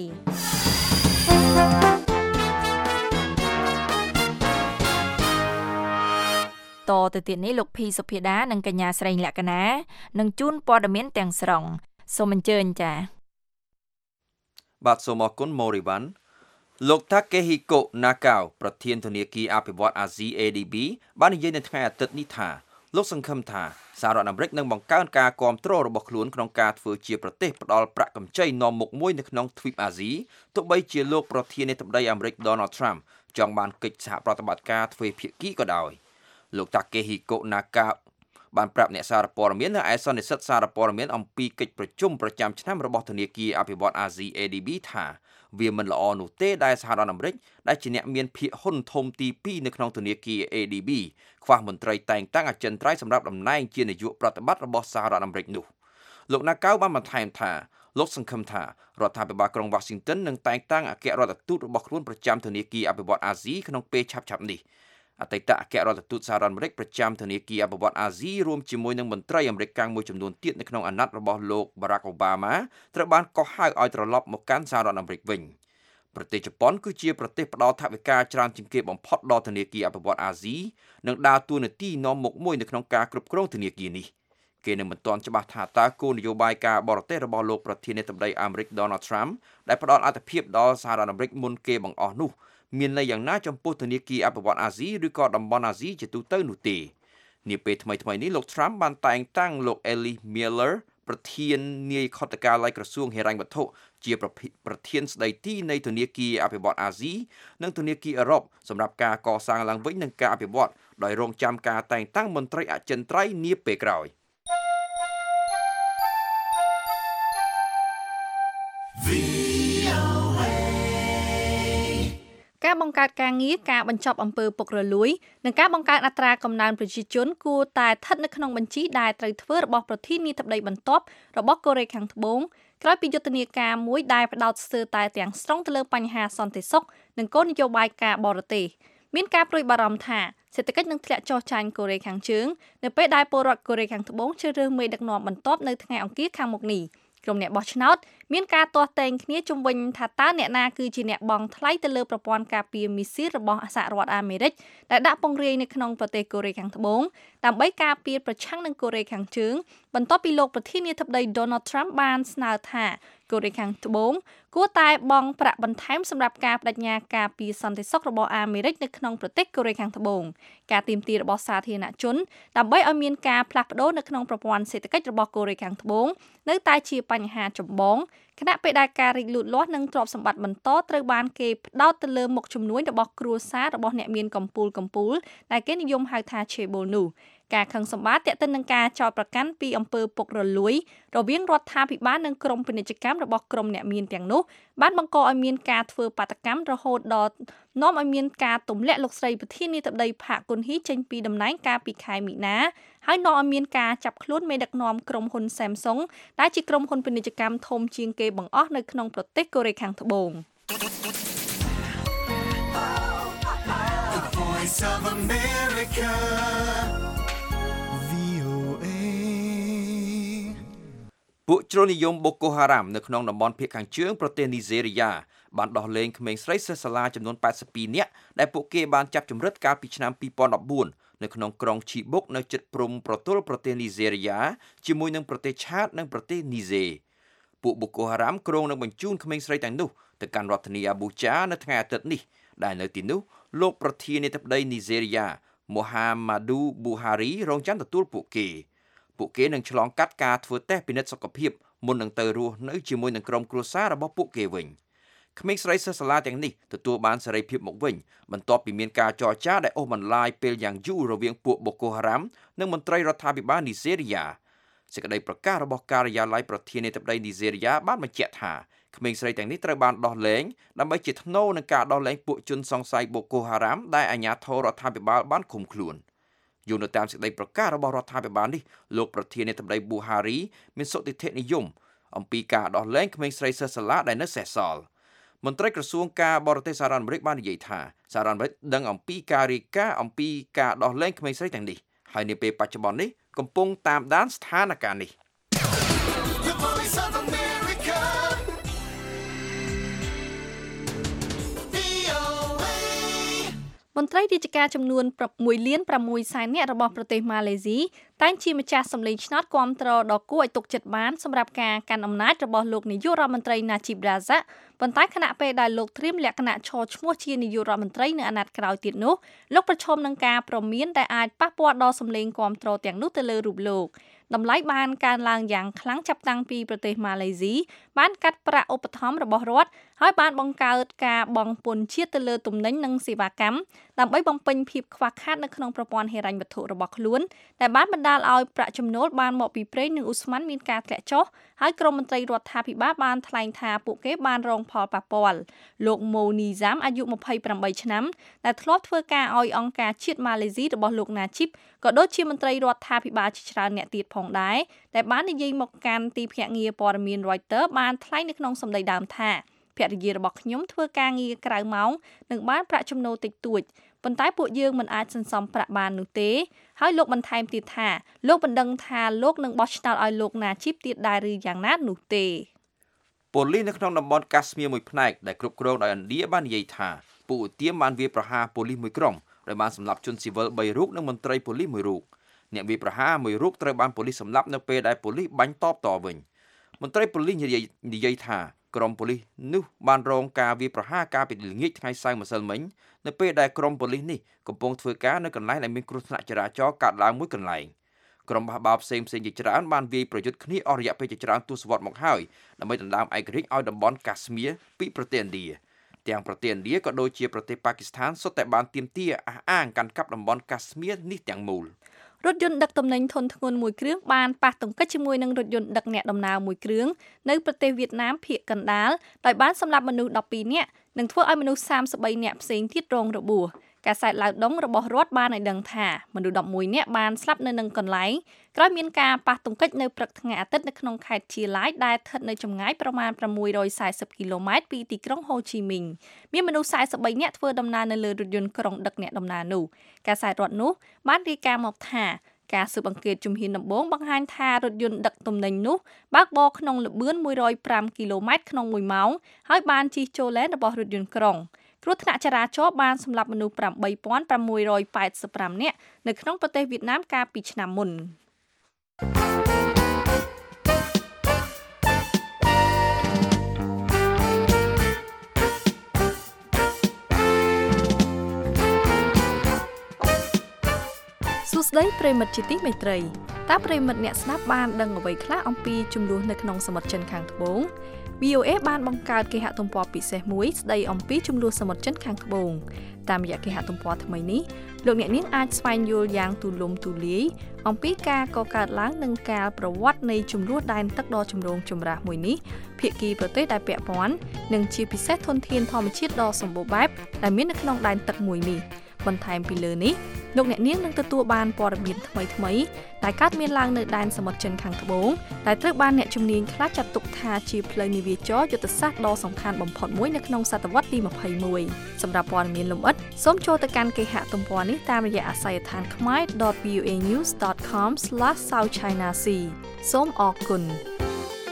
តទៅទៀតនេះលោកភីសុភាដានិងកញ្ញាស្រីលក្ខណានឹងជូនព័ត៌មានទាំងស្រុងសូមអញ្ជើញចា៎បាទសូមអរគុណម៉ូរីវ៉ាន់លោក Takehiko Nakao ប្រធានធនាគារអភិវឌ្ឍអាស៊ី ADB បាននិយាយនៅថ្ងៃអាទិត្យនេះថាលោកសង្ឃឹមថាសហរដ្ឋអាមេរិកនឹងបង្កើនការគាំទ្ររបស់ខ្លួនក្នុងការធ្វើជាប្រទេសផ្ដល់ប្រាក់កម្ចីនាំមុខមួយនៅក្នុងទ្វីបអាស៊ីទោះបីជាលោកប្រធានាធិបតីអាមេរិក Donald Trump ចង់បានកិច្ចសហប្រតិបត្តិការទ្វេភាគីក៏ដោយលោក Takehiko Nakao បានប្រាប់អ្នកសារព័ត៌មាននៅឯសន្និសីទសារព័ត៌មានអំពីកិច្ចប្រជុំប្រចាំឆ្នាំរបស់ធនាគារអភិវឌ្ឍអាស៊ី ADB ថាវាមិនល្អនោះទេដែលសហរដ្ឋអាមេរិកដែលជាអ្នកមានភាគហ៊ុនធំទី2នៅក្នុងធនាគារ ADB ខ្វះមន្ត្រីតែងតាំងអចិន្ត្រៃយ៍សម្រាប់តំណែងជានាយកប្រតិបត្តិរបស់សហរដ្ឋអាមេរិកនោះលោកណាកៅបានបន្ថែមថាលោកសង្ឃឹមថារដ្ឋាភិបាលក្រុង Washington នឹងតែងតាំងអគ្គរដ្ឋទូតរបស់ខ្លួនប្រចាំធនាគារអភិវឌ្ឍអាស៊ីក្នុងពេលឆាប់ៗនេះអតីតអគ្គរដ្ឋទូតសហរដ្ឋអាមេរិកប្រចាំធនាគារអភិវឌ្ឍអាស៊ីរួមជាមួយនឹងមន្ត្រីអាមេរិកកាំងមួយចំនួនទៀតនៅក្នុងអាណត្តិរបស់លោក Barack Obama ត្រូវបានកោះហៅឲ្យត្រឡប់មកកាន់សហរដ្ឋអាមេរិកវិញប្រទេសជប៉ុនគឺជាប្រទេសផ្ដល់ថវិកាច្រើនជាងគេបំផុតដល់ធនាគារអភិវឌ្ឍអាស៊ីនិងដើរតួនាទីនាំមុខមួយនៅក្នុងការគ្រប់គ្រងធនាគារនេះគេនឹងមិនទាន់ច្បាស់ថាតើគោលនយោបាយការបរទេសរបស់លោកប្រធានាធិបតីអាមេរិក Donald Trump ដែលផ្ដល់អាទិភាពដល់សហរដ្ឋអាមេរិកមុនគេបង្អស់នោះមានន័យយ៉ាងណាចំពោះធនាគារអភិវឌ្ឍអាស៊ីឬក៏តំបន់អាស៊ីជាទូទៅនោះទេនាពេលថ្មីៗនេះលោក Trump បានតែងតាំងលោក Ellie Miller ប្រធាននាយខុទ្ទកាល័យក្រសួងហិរញ្ញវត្ថុជាប្រធានស្ដីទីនៃធនាគារអភិវឌ្ឍអាស៊ីនិងធនាគារអឺរ៉ុបសម្រាប់ការកសាងឡើងវិញនិងការអភិវឌ្ឍដោយរងចាំការតែងតាំងមន្ត្រីអចិន្ត្រៃយ៍នាពេលក្រោយការបង្កើតការងារការបញ្ចប់អំពើពុករលួយនិងការបង្កើនអត្រាកំណើនប្រជាជនគួរតែស្ថិតនៅក្នុងបញ្ជីដែលត្រូវធ្វើរបស់ប្រធានាធិបតីបន្ទាប់របស់កូរ៉េខាងត្បូងក្រោយពីយុទ្ធនាការមួយដែលផ្ដោតស្ទើរតែទាំងស្រុងទៅលើបញ្ហាសន្តិសុខនិងគោលនយោបាយការបរទេសមានការព្រួយបារម្ភថាសេដ្ឋកិច្ចនឹងធ្លាក់ចុះចាញ់កូរ៉េខាងជើងនៅពេលដែលពលរដ្ឋកូរ៉េខាងត្បូងជ្រើសរើសមេដឹកនាំបន្ទាប់នៅថ្ងៃអង្គារខាងមុខនេះក្រុមអ្នកបោះឆ្នោតមានការទាស់ទែងគ្នាជុំវិញថាតើអ្នកណាគឺជាអ្នកបង់ថ្លៃទៅលើប្រព័ន្ធការពារមីស៊ីលរបស់សហរដ្ឋអាមេរិកដែលដាក់ពង្រាយនៅក្នុងប្រទេសកូរ៉េខាងត្បូងដើម្បីការពារប្រឆាំងនឹងកូរ៉េខាងជើងបន្ទាប់ពីលោកប្រធានាធិបតី Donald Trump បានស្នើថាកូរ៉េខាងត្បូងគួរតែបង់ប្រាក់បន្ថែមសម្រាប់ការបដិញ្ញាការពារសន្តិសុខរបស់អាមេរិកនៅក្នុងប្រទេសកូរ៉េខាងត្បូងការទាមទាររបស់សាធារណជនដើម្បីឲ្យមានការផ្លាស់ប្ដូរនៅក្នុងប្រព័ន្ធសេដ្ឋកិច្ចរបស់កូរ៉េខាងត្បូងនៅតែជាបញ្ហាចម្បងខណៈពេលដែលការរីកលូតលាស់និងទ្រព្យសម្បត្តិបន្តត្រូវបានគេផ្ដោតទៅលើមុខជំនួញរបស់គ្រួសាររបស់អ្នកមានកំពូលដែលគេនិយមហៅថា chaebol នោះការខឹងសម្បារទាក់ទិននឹងការចោទប្រកាន់ពីអំពើពុករលួយរវាងរដ្ឋាភិបាលនិងក្រុមពាណិជ្ជកម្មរបស់ក្រុមអ្នកមានទាំងនោះបានបង្កឲ្យមានការធ្វើបាតកម្មរហូតដល់នាំឲ្យមានការទម្លាក់លោកស្រីប្រធានាធិបតីផាកគុនហ៊ីចេញពីតំណែងកាលពីខែមីនាហើយនាំឲ្យមានការចាប់ខ្លួនមេដឹកនាំក្រុមហ៊ុន Samsung ដែលជាក្រុមហ៊ុនពាណិជ្ជកម្មធំជាងគេបង្អស់នៅក្នុងប្រទេសកូរ៉េខាងត្បូង Voice of America VOA ពួកជ្រុលនិយមបូកូហារ៉ាមនៅក្នុងតំបន់ភាគខាងជើងប្រទេសនីហ្សេរីយ៉ាបានដោះលែងក្មេងស្រីសិស្សសាលាចំនួន82នាក់ដែលពួកគេបានចាប់ជំរិតកាលពីឆ្នាំ2014នៅក្នុងក្រុងឈីបុកនៅជិតព្រំប្រទល់ប្រទេសនីហ្សេរីយ៉ាជាមួយនឹងប្រទេសឆាតនិងប្រទេសនីហ្សេពួកបូកូហារ៉ាមគ្រោងនឹងបញ្ជូនក្មេងស្រីទាំងនោះទៅកាន់រដ្ឋធានីអាប៊ូចានៅថ្ងៃអាទិត្យនេះដែលនៅទីនោះលោកប្រធានាធិបតីនីហ្សេរីយ៉ាមូហាម៉ាឌូប៊ូហារីរងចាំទទួលពួកគេនឹងឆ្លងកាត់ការធ្វើតេស្តពិនិត្យសុខភាពមុននឹងទៅរស់នៅជាមួយនឹងក្រុមគ្រួសាររបស់ពួកគេវិញក្មេងស្រីសិស្សសាលាទាំងនេះទទួលបានសេរីភាពមកវិញបន្ទាប់ពីមានការចរចាដែលអូសបន្លាយពេលយ៉ាងយូររវាងពួកបូកូហារ៉ាមនិងមន្ត្រីរដ្ឋាភិបាលនីហ្សេរីយ៉ាសេចក្តីប្រកាសរបស់ការិយាល័យប្រធានាធិបតីនីហ្សេរីយ៉ាបានបញ្ជាក់ថាក្មេងស្រីទាំងនេះត្រូវបានដោះលែងដើម្បីជាថ្នូរនឹងការដោះលែងពួកជនសង្ស័យបូកូហារ៉ាមដែលអាជ្ញាធររដ្ឋាភិបាលបានឃុំខ្លួនយោងទៅតាមសេចក្តីប្រកាសរបស់រដ្ឋាភិបាលនេះលោកប្រធានាធិបតីប៊ូហារីមានសុទិដ្ឋិនិយមអំពីការដោះលែងក្មេងស្រីសិស្សសាលាដែលនៅសេសសល់មន្ត្រីក្រសួងការបរទេសសហរដ្ឋអាមេរិកបាននិយាយថាសហរដ្ឋអាមេរិកដឹងអំពីការរាយការណ៍អំពីការដោះលែងក្មេងស្រីទាំងនេះហើយនាពេលបច្ចុប្បន្ននេះកំពុងតាមដានស្ថានភាពនេះមន្ត្រីរាជការចំនួន1.6 លាននាក់របស់ប្រទេសម៉ាឡេស៊ីតែងជាម្ចាស់សម្លេងឆ្នោតគាំទ្រដ៏គួរឲ្យទុកចិត្តបានសម្រាប់ការកាន់អំណាចរបស់លោកនាយករដ្ឋមន្ត្រីណាជីប រ៉ាហ្សាក់ប៉ុន្តែខណៈពេលដែលលោកត្រៀមលក្ខណៈឈរឈ្មោះជានាយករដ្ឋមន្ត្រីនៅអាណត្តិក្រោយទៀតនោះលោកប្រឈមនឹងការព្រមានដែលអាចប៉ះពាល់ដល់សម្លេងគាំទ្រទាំងនោះទៅលើរូបលោកតម្លៃបានកើនឡើងយ៉ាងខ្លាំងចាប់តាំងពីប្រទេសម៉ាឡេស៊ីបានកាត់ប្រាក់ឧបត្ថម្ភរបស់រដ្ឋហើយបានបង្កើតការបង់ពន្ធជាតិទៅលើទំនិញនិងសេវាកម្មដើម្បីបំពេញភាពខ្វះខាតនៅក្នុងប្រព័ន្ធហិរញ្ញវត្ថុរបស់ខ្លួនដែលបានបណ្ដាលឲ្យប្រាក់ចំណូលបានមកពីប្រេងនិងឧស្ម័នមានការធ្លាក់ចុះហើយក្រមមន្ត្រីរដ្ឋាភិបាលបានថ្លែងថាពួកគេបានរងផលប៉ះពាល់លោកម៉ូនីហ្សាមអាយុ28ឆ្នាំដែលធ្លាប់ធ្វើការឲ្យអង្គការជាតិម៉ាឡេស៊ីរបស់លោកណាជីបក៏ដូចជាមន្ត្រីរដ្ឋាភិបាលជាច្រើនអ្នកទៀតផងដែរដែលបាននិយាយមកកាន់ទីភ្នាក់ងារព័ត៌មាន Reuters បានថ្លែងនៅក្នុងសម្ដីដើមថាភរិយារបស់ខ្ញុំធ្វើការងារក្រៅម៉ោងនិងបានប្រាក់ចំណូលតិចតួចប៉ុន្តែពួកយើងមិនអាចសន្សំប្រាក់បាននោះទេហើយលោកបន្ថែមទៀតថាលោកមិនដឹងថាលោកនឹងបោះឆ្នោតឲ្យលោកណាជីបទៀតដែរឬយ៉ាងណានោះទេប៉ូលីសនៅក្នុងតំបន់កាស្មៀរមួយផ្នែកដែលគ្រប់គ្រងដោយឥណ្ឌាបាននិយាយថាពួកឧទាមបានវាយប្រហារប៉ូលីសមួយក្រុមដែលបានសម្លាប់ជនស៊ីវិល3រូបនិងមន្ត្រីប៉ូលីស1រូបអ្នកវាយប្រហារមួយរូបត្រូវបានប៉ូលីសសម្លាប់នៅពេលដែលប៉ូលីសបាញ់តបតវិញមន្ត្រីប៉ូលីសនិយាយថាក្រុមប៉ូលីសនោះបានរងការវាយប្រហារកាលពីល្ងាចថ្ងៃសៅរ៍ម្សិលមិញនៅពេលដែលក្រុមប៉ូលីសនេះកំពុងធ្វើការនៅកន្លែងដែលមានគ្រោះថ្នាក់ចរាចរណ៍កើតឡើងមួយកន្លែងក្រុមបះបោរផ្សេងជាច្រើនបានវាយប្រយុទ្ធគ្នាអស់រយៈពេលជាច្រើនទសវត្សរ៍មកហើយដើម្បីដណ្ដើមឯករាជ្យឲ្យតំបន់កាស្មៀរពីប្រទេសឥណ្ឌាទាំងប្រទេសឥណ្ឌាក៏ដូចជាប្រទេសប៉ាគីស្ថានសុទ្ធតែបានទាមទារអះអាងកាន់កាប់តំបន់កាស្មៀរនេះទាំងមូលរថយន្តដឹកទំនិញធុនធ្ងន់មួយគ្រឿងបានប៉ះទង្គិចជាមួយនឹងរថយន្តដឹកអ្នកដំណើរមួយគ្រឿងនៅប្រទេសវៀតណាមភាគកណ្ដាលដោយបានសម្លាប់មនុស្ស12នាក់និងធ្វើឲ្យមនុស្ស33នាក់ផ្សេងទៀតរងរបួសការសែតឡាវដុងរបស់រដ្ឋបានឲ្យដឹងថាមនុស្ស11នាក់បានស្លាប់នៅនឹងកន្លែងក្រោយមានការប៉ះទង្គិចនៅព្រឹកថ្ងៃអាទិត្យនៅក្នុងខេត្តជាឡាយដែលស្ថិតនៅចម្ងាយប្រមាណ640គីឡូម៉ែត្រពីទីក្រុងហូជីមីញមានមនុស្ស43នាក់ធ្វើដំណើរនៅលើរថយន្តក្រុងដឹកអ្នកដំណើរនោះការសែតរដ្ឋនោះបានរាយការណ៍មកថាការស៊ើបអង្កេតជំហានដំបូងបង្ហាញថារថយន្តដឹកទំនិញនោះបើកបរក្នុងល្បឿន105គីឡូម៉ែត្រក្នុង1ម៉ោងហើយបានជិះចូលឡេនរបស់រថយន្តក្រុងគ្រោះថ្នាក់ចរាចរណ៍បានសម្លាប់មនុស្ស8685នាក់នៅក្នុងប្រទេសវៀតណាមកាលពីឆ្នាំមុនសួស្តីប្រិមិត្តជាទីមេត្រីតើប្រិមិត្តអ្នកស្ដាប់បានដឹងអ្វីខ្លះអំពីចំនួននៅក្នុងសមុទ្រចិនខាងត្បូង VOA បានបង្កើតគេហទំព័រពិសេសមួយស្ដីអំពីចំនួនសមុទ្រចិនខាងត្បូងតាមរយៈគេហទំព័រថ្មីនេះលោកអ្នកនាងអាចស្វែងយល់យ៉ាងទូលំទូលាយអំពីការកកើតឡើងនិងការប្រវត្តិនៃចំនួនដែនទឹកដ៏ចម្រូងចម្រាសមួយនេះភាគីប្រទេសដែលពាក់ព័ន្ធនិងជាពិសេសធនធានធម្មជាតិដ៏សម្បូរបែបដែលមាននៅក្នុងដែនទឹកមួយនេះបន្ថែមពីលើនេះលោកអ្នកនាងនឹងទទួលបានព័ត៌មានថ្មីៗដែលកើតមានឡើងនៅដែនសមុទ្រចិនខាងត្បូងដែលត្រូវបានអ្នកជំនាញខ្លះចាត់ទុកថាជាផ្លូវនាវាចរយុទ្ធសាស្ត្រដ៏សំខាន់បំផុតមួយនៅក្នុងសតវត្សទី21សម្រាប់ព័ត៌មានលម្អិតសូមចូលទៅកាន់គេហទំព័រនេះតាមរយៈអាស័យដ្ឋាន khmer.voanews.com/southchinasea សូមអរគុណ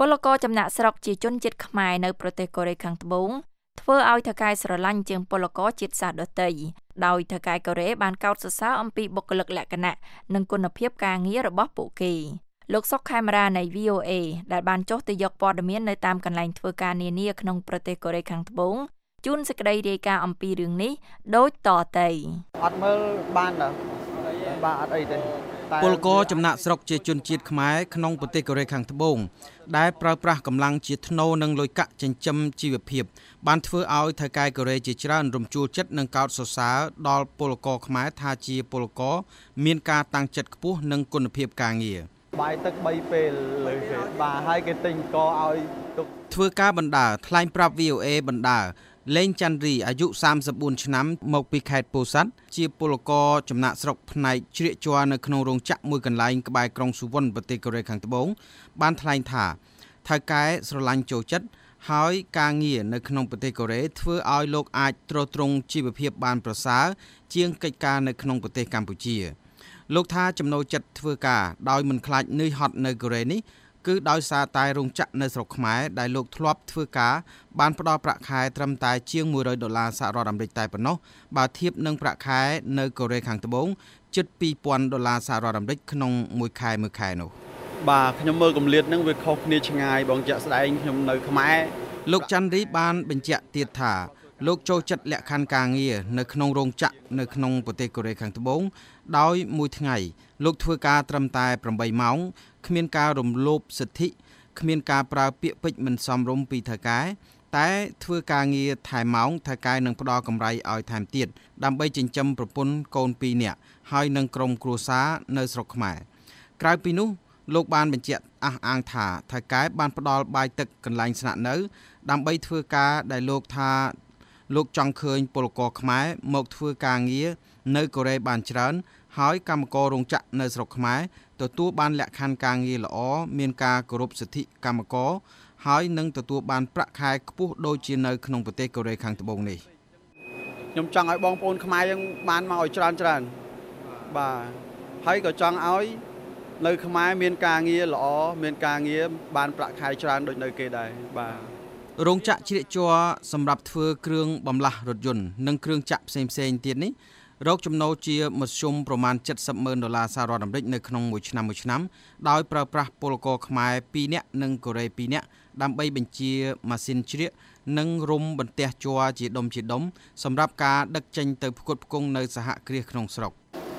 ពលករចំណាក់ស្រុកជាជនជាតិខ្មែរនៅប្រទេសកូរ៉េខាងត្បូងធ្វើឲ្យថៅកែស្រឡាញ់ជាងពលករជាតិសាសន៍ដទៃដោយថៅកែកូរ៉េបានកោតសរសើរអំពីបុគ្គលិកលក្ខណៈនិងគុណភាពការងាររបស់ពួកគេលោកសុកខេមរានៃ VOA ដែលបានចុះទៅយកព័ត៌មាននៅតាមកន្លែងធ្វើការនានាក្នុងប្រទេសកូរ៉េខាងត្បូងជូនសេចក្តីរាយការណ៍អំពីរឿងនេះដូចតទៅអត់មើលបានដល់បាទអត់អីទេពលករចំណាក់ស្រុកជាជនជាតិខ្មែរក្នុងប្រទេសកូរ៉េខាងត្បូងដែលប្រើប្រាស់កម្លាំងជាធ្នូនិងលុយកាក់ចិញ្ចឹមជីវភាពបានធ្វើឲ្យថៅកែកូរ៉េជាច្រើនរំជួលចិត្តនិងកោតសរសើរដល់ពលករខ្មែរថាជាពលករមានការតាំងចិត្តខ្ពស់និងគុណភាពការងារបាយទឹក3ពេលលើគេបាទហើយគេទិញកឲ្យទុកធ្វើការបណ្ដើរថ្លែងប្រាប់ VOA បណ្ដើរលេងច័ន្ទរីអាយុ34ឆ្នាំមកពីខេត្តពោធិ៍សាត់ជាពលករចំណាក់ស្រុកផ្នែកជ្រៀកជ័រនៅក្នុងរោងចក្រមួយកន្លែងក្បែរក្រុងសុវណ្ណប្រទេសកូរ៉េខាងត្បូងបានថ្លែងថាថៅកែស្រឡាញ់ចូលចិត្តហើយការងារនៅក្នុងប្រទេសកូរ៉េធ្វើឲ្យលោកអាចទ្រទ្រង់ជីវភាពបានប្រសើរជាងកិច្ចការនៅក្នុងប្រទេសកម្ពុជាលោកថាចំណូលចិត្តធ្វើការដោយមិនខ្លាចនឿយហត់នៅកូរ៉េនេះគឺដោយសារតែរោងចក្រនៅស្រុកខ្មែរដែលលោកធ្លាប់ធ្វើការបានផ្ដល់ប្រាក់ខែត្រឹមតែជាង$100សហរដ្ឋអាមេរិកតែប៉ុណ្ណោះបើធៀបនឹងប្រាក់ខែនៅកូរ៉េខាងត្បូងជិត$2,000សហរដ្ឋអាមេរិកក្នុងមួយខែនោះបាទខ្ញុំមើលកម្រិតហ្នឹងវាខុសគ្នាឆ្ងាយបងជាក់ស្ដែងខ្ញុំនៅខ្មែរលោកច័ន្ទរីបានបញ្ជាក់ទៀតថាលោកចូលចិត្តលក្ខខណ្ឌការងារនៅក្នុងរោងចក្រនៅក្នុងប្រទេសកូរ៉េខាងត្បូងដោយមួយថ្ងៃលោកធ្វើការត្រឹមតែ8ម៉ោងគ្មានការរំលោភសិទ្ធិគ្មានការប្រើពាក្យពេចន៍មិនសមរម្យពីថៅកែតែធ្វើការងារថែមម៉ោងថៅកែនឹងផ្ដល់កម្រៃឲ្យថែមទៀតដើម្បីចិញ្ចឹមប្រពន្ធកូន2នាក់ហើយនឹងក្រុមគ្រួសារនៅស្រុកខ្មែរក្រៅពីនោះលោកបានបញ្ជាក់អះអាងថាថៅកែបានផ្ដល់បាយទឹកកន្លែងស្នាក់នៅដើម្បីធ្វើការដែលលោកថាលោកចង់ឃើញពលករខ្មែរមកធ្វើការងារនៅកូរ៉េបានច្រើនហើយកម្មកររោងចក្រនៅស្រុកខ្មែរទទួលបានលក្ខខណ្ឌការងារល្អមានការគោរពសិទ្ធិកម្មករហើយនឹងទទួលបានប្រាក់ខែខ្ពស់ដូចជានៅក្នុងប្រទេសកូរ៉េខាងត្បូងនេះខ្ញុំចង់ឲ្យបងប្អូនខ្មែរយើងបានមកឲ្យច្រើនបាទហើយក៏ចង់ឲ្យនៅខ្មែរមានការងារល្អមានការងារបានប្រាក់ខែច្រើនដូចនៅគេដែរបាទរោងចក្រជ្រៀកជ័រសម្រាប់ធ្វើគ្រឿងបន្លាស់រថយន្តនិងគ្រឿងចក្រផ្សេងទៀតនេះរកចំណូលជាមធ្យមប្រមាណ$70,000សហរដ្ឋអាមេរិកនៅក្នុងមួយឆ្នាំដោយប្រើប្រាស់ពលករខ្មែរ2នាក់និងកូរ៉េ2នាក់ដើម្បីបញ្ជាម៉ាស៊ីនជ្រៀកនិងរុំបន្ទះជ័រជាដុំសម្រាប់ការដឹកចេញទៅផ្គត់ផ្គង់នៅសហគ្រាសក្នុងស្រុក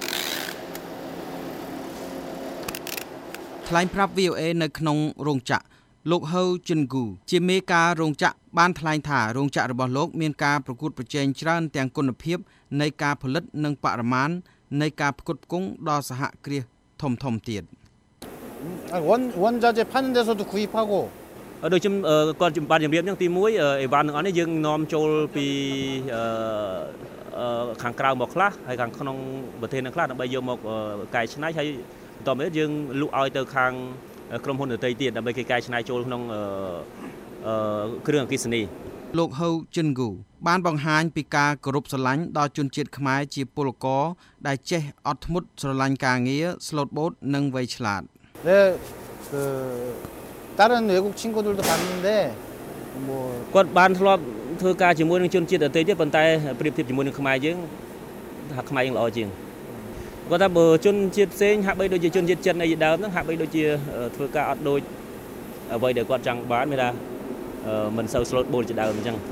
ថ្លែងប្រាប់ VOA នៅក្នុងរោងចក្រលោកហូជិនគូជាមេការរោងចក្របានថ្លែងថារោងចក្ររបស់លោកមានការប្រកួតប្រជែងច្រើនទាំងគុណភាពនៃការផលិតនិងបរិមាណនៃការផ្គត់ផ្គង់ដល់សហគ្រាសធំទៀត 원자재 파는 데서도 구입하고ដូចខ្ញុំគាត់បានជំរាបហ្នឹងទី1អីវ៉ាន់ទាំងអស់នេះយើងនាំចូលពីខាងក្រៅមកខ្លះហើយខាងក្នុងប្រទេសនឹងខ្លះដើម្បីយកមកកែច្នៃហើយបន្តមកយើងលក់ឲ្យទៅខាងក្រុមហ៊ុនដទៃទៀតដើម្បីគេកែច្នៃចូលក្នុងគ្រឿងអគ្គិសនីលោកហូជិនគូបានបង្ហាញពីការគោរពស្រឡាញ់ដល់ជនជាតិខ្មែរជាពលករដែលចេះអត់ធ្មត់ស្រឡាញ់ការងារស្លូតបូតនិងវៃឆ្លាត 다른 외국 친구들도 봤는데 뭐គាត់បានធ្លាប់ធ្វើការជាមួយនឹងជនជាតិដទៃទៀតប៉ុន្តែប្រៀបធៀបជាមួយនឹងខ្មែរយើងថាខ្មែរយើងល្អជាងគាត់ថាបើជនជាតិផ្សេងហាក់បីដូចជាជនជាតិចិនអីដើមហ្នឹងហាក់បីដូចជាធ្វើការអត់ដូចអ្វីដែលគាត់ចង់បានមានថាមិនសូវស្លូតបូតជាដើមអញ្ចឹង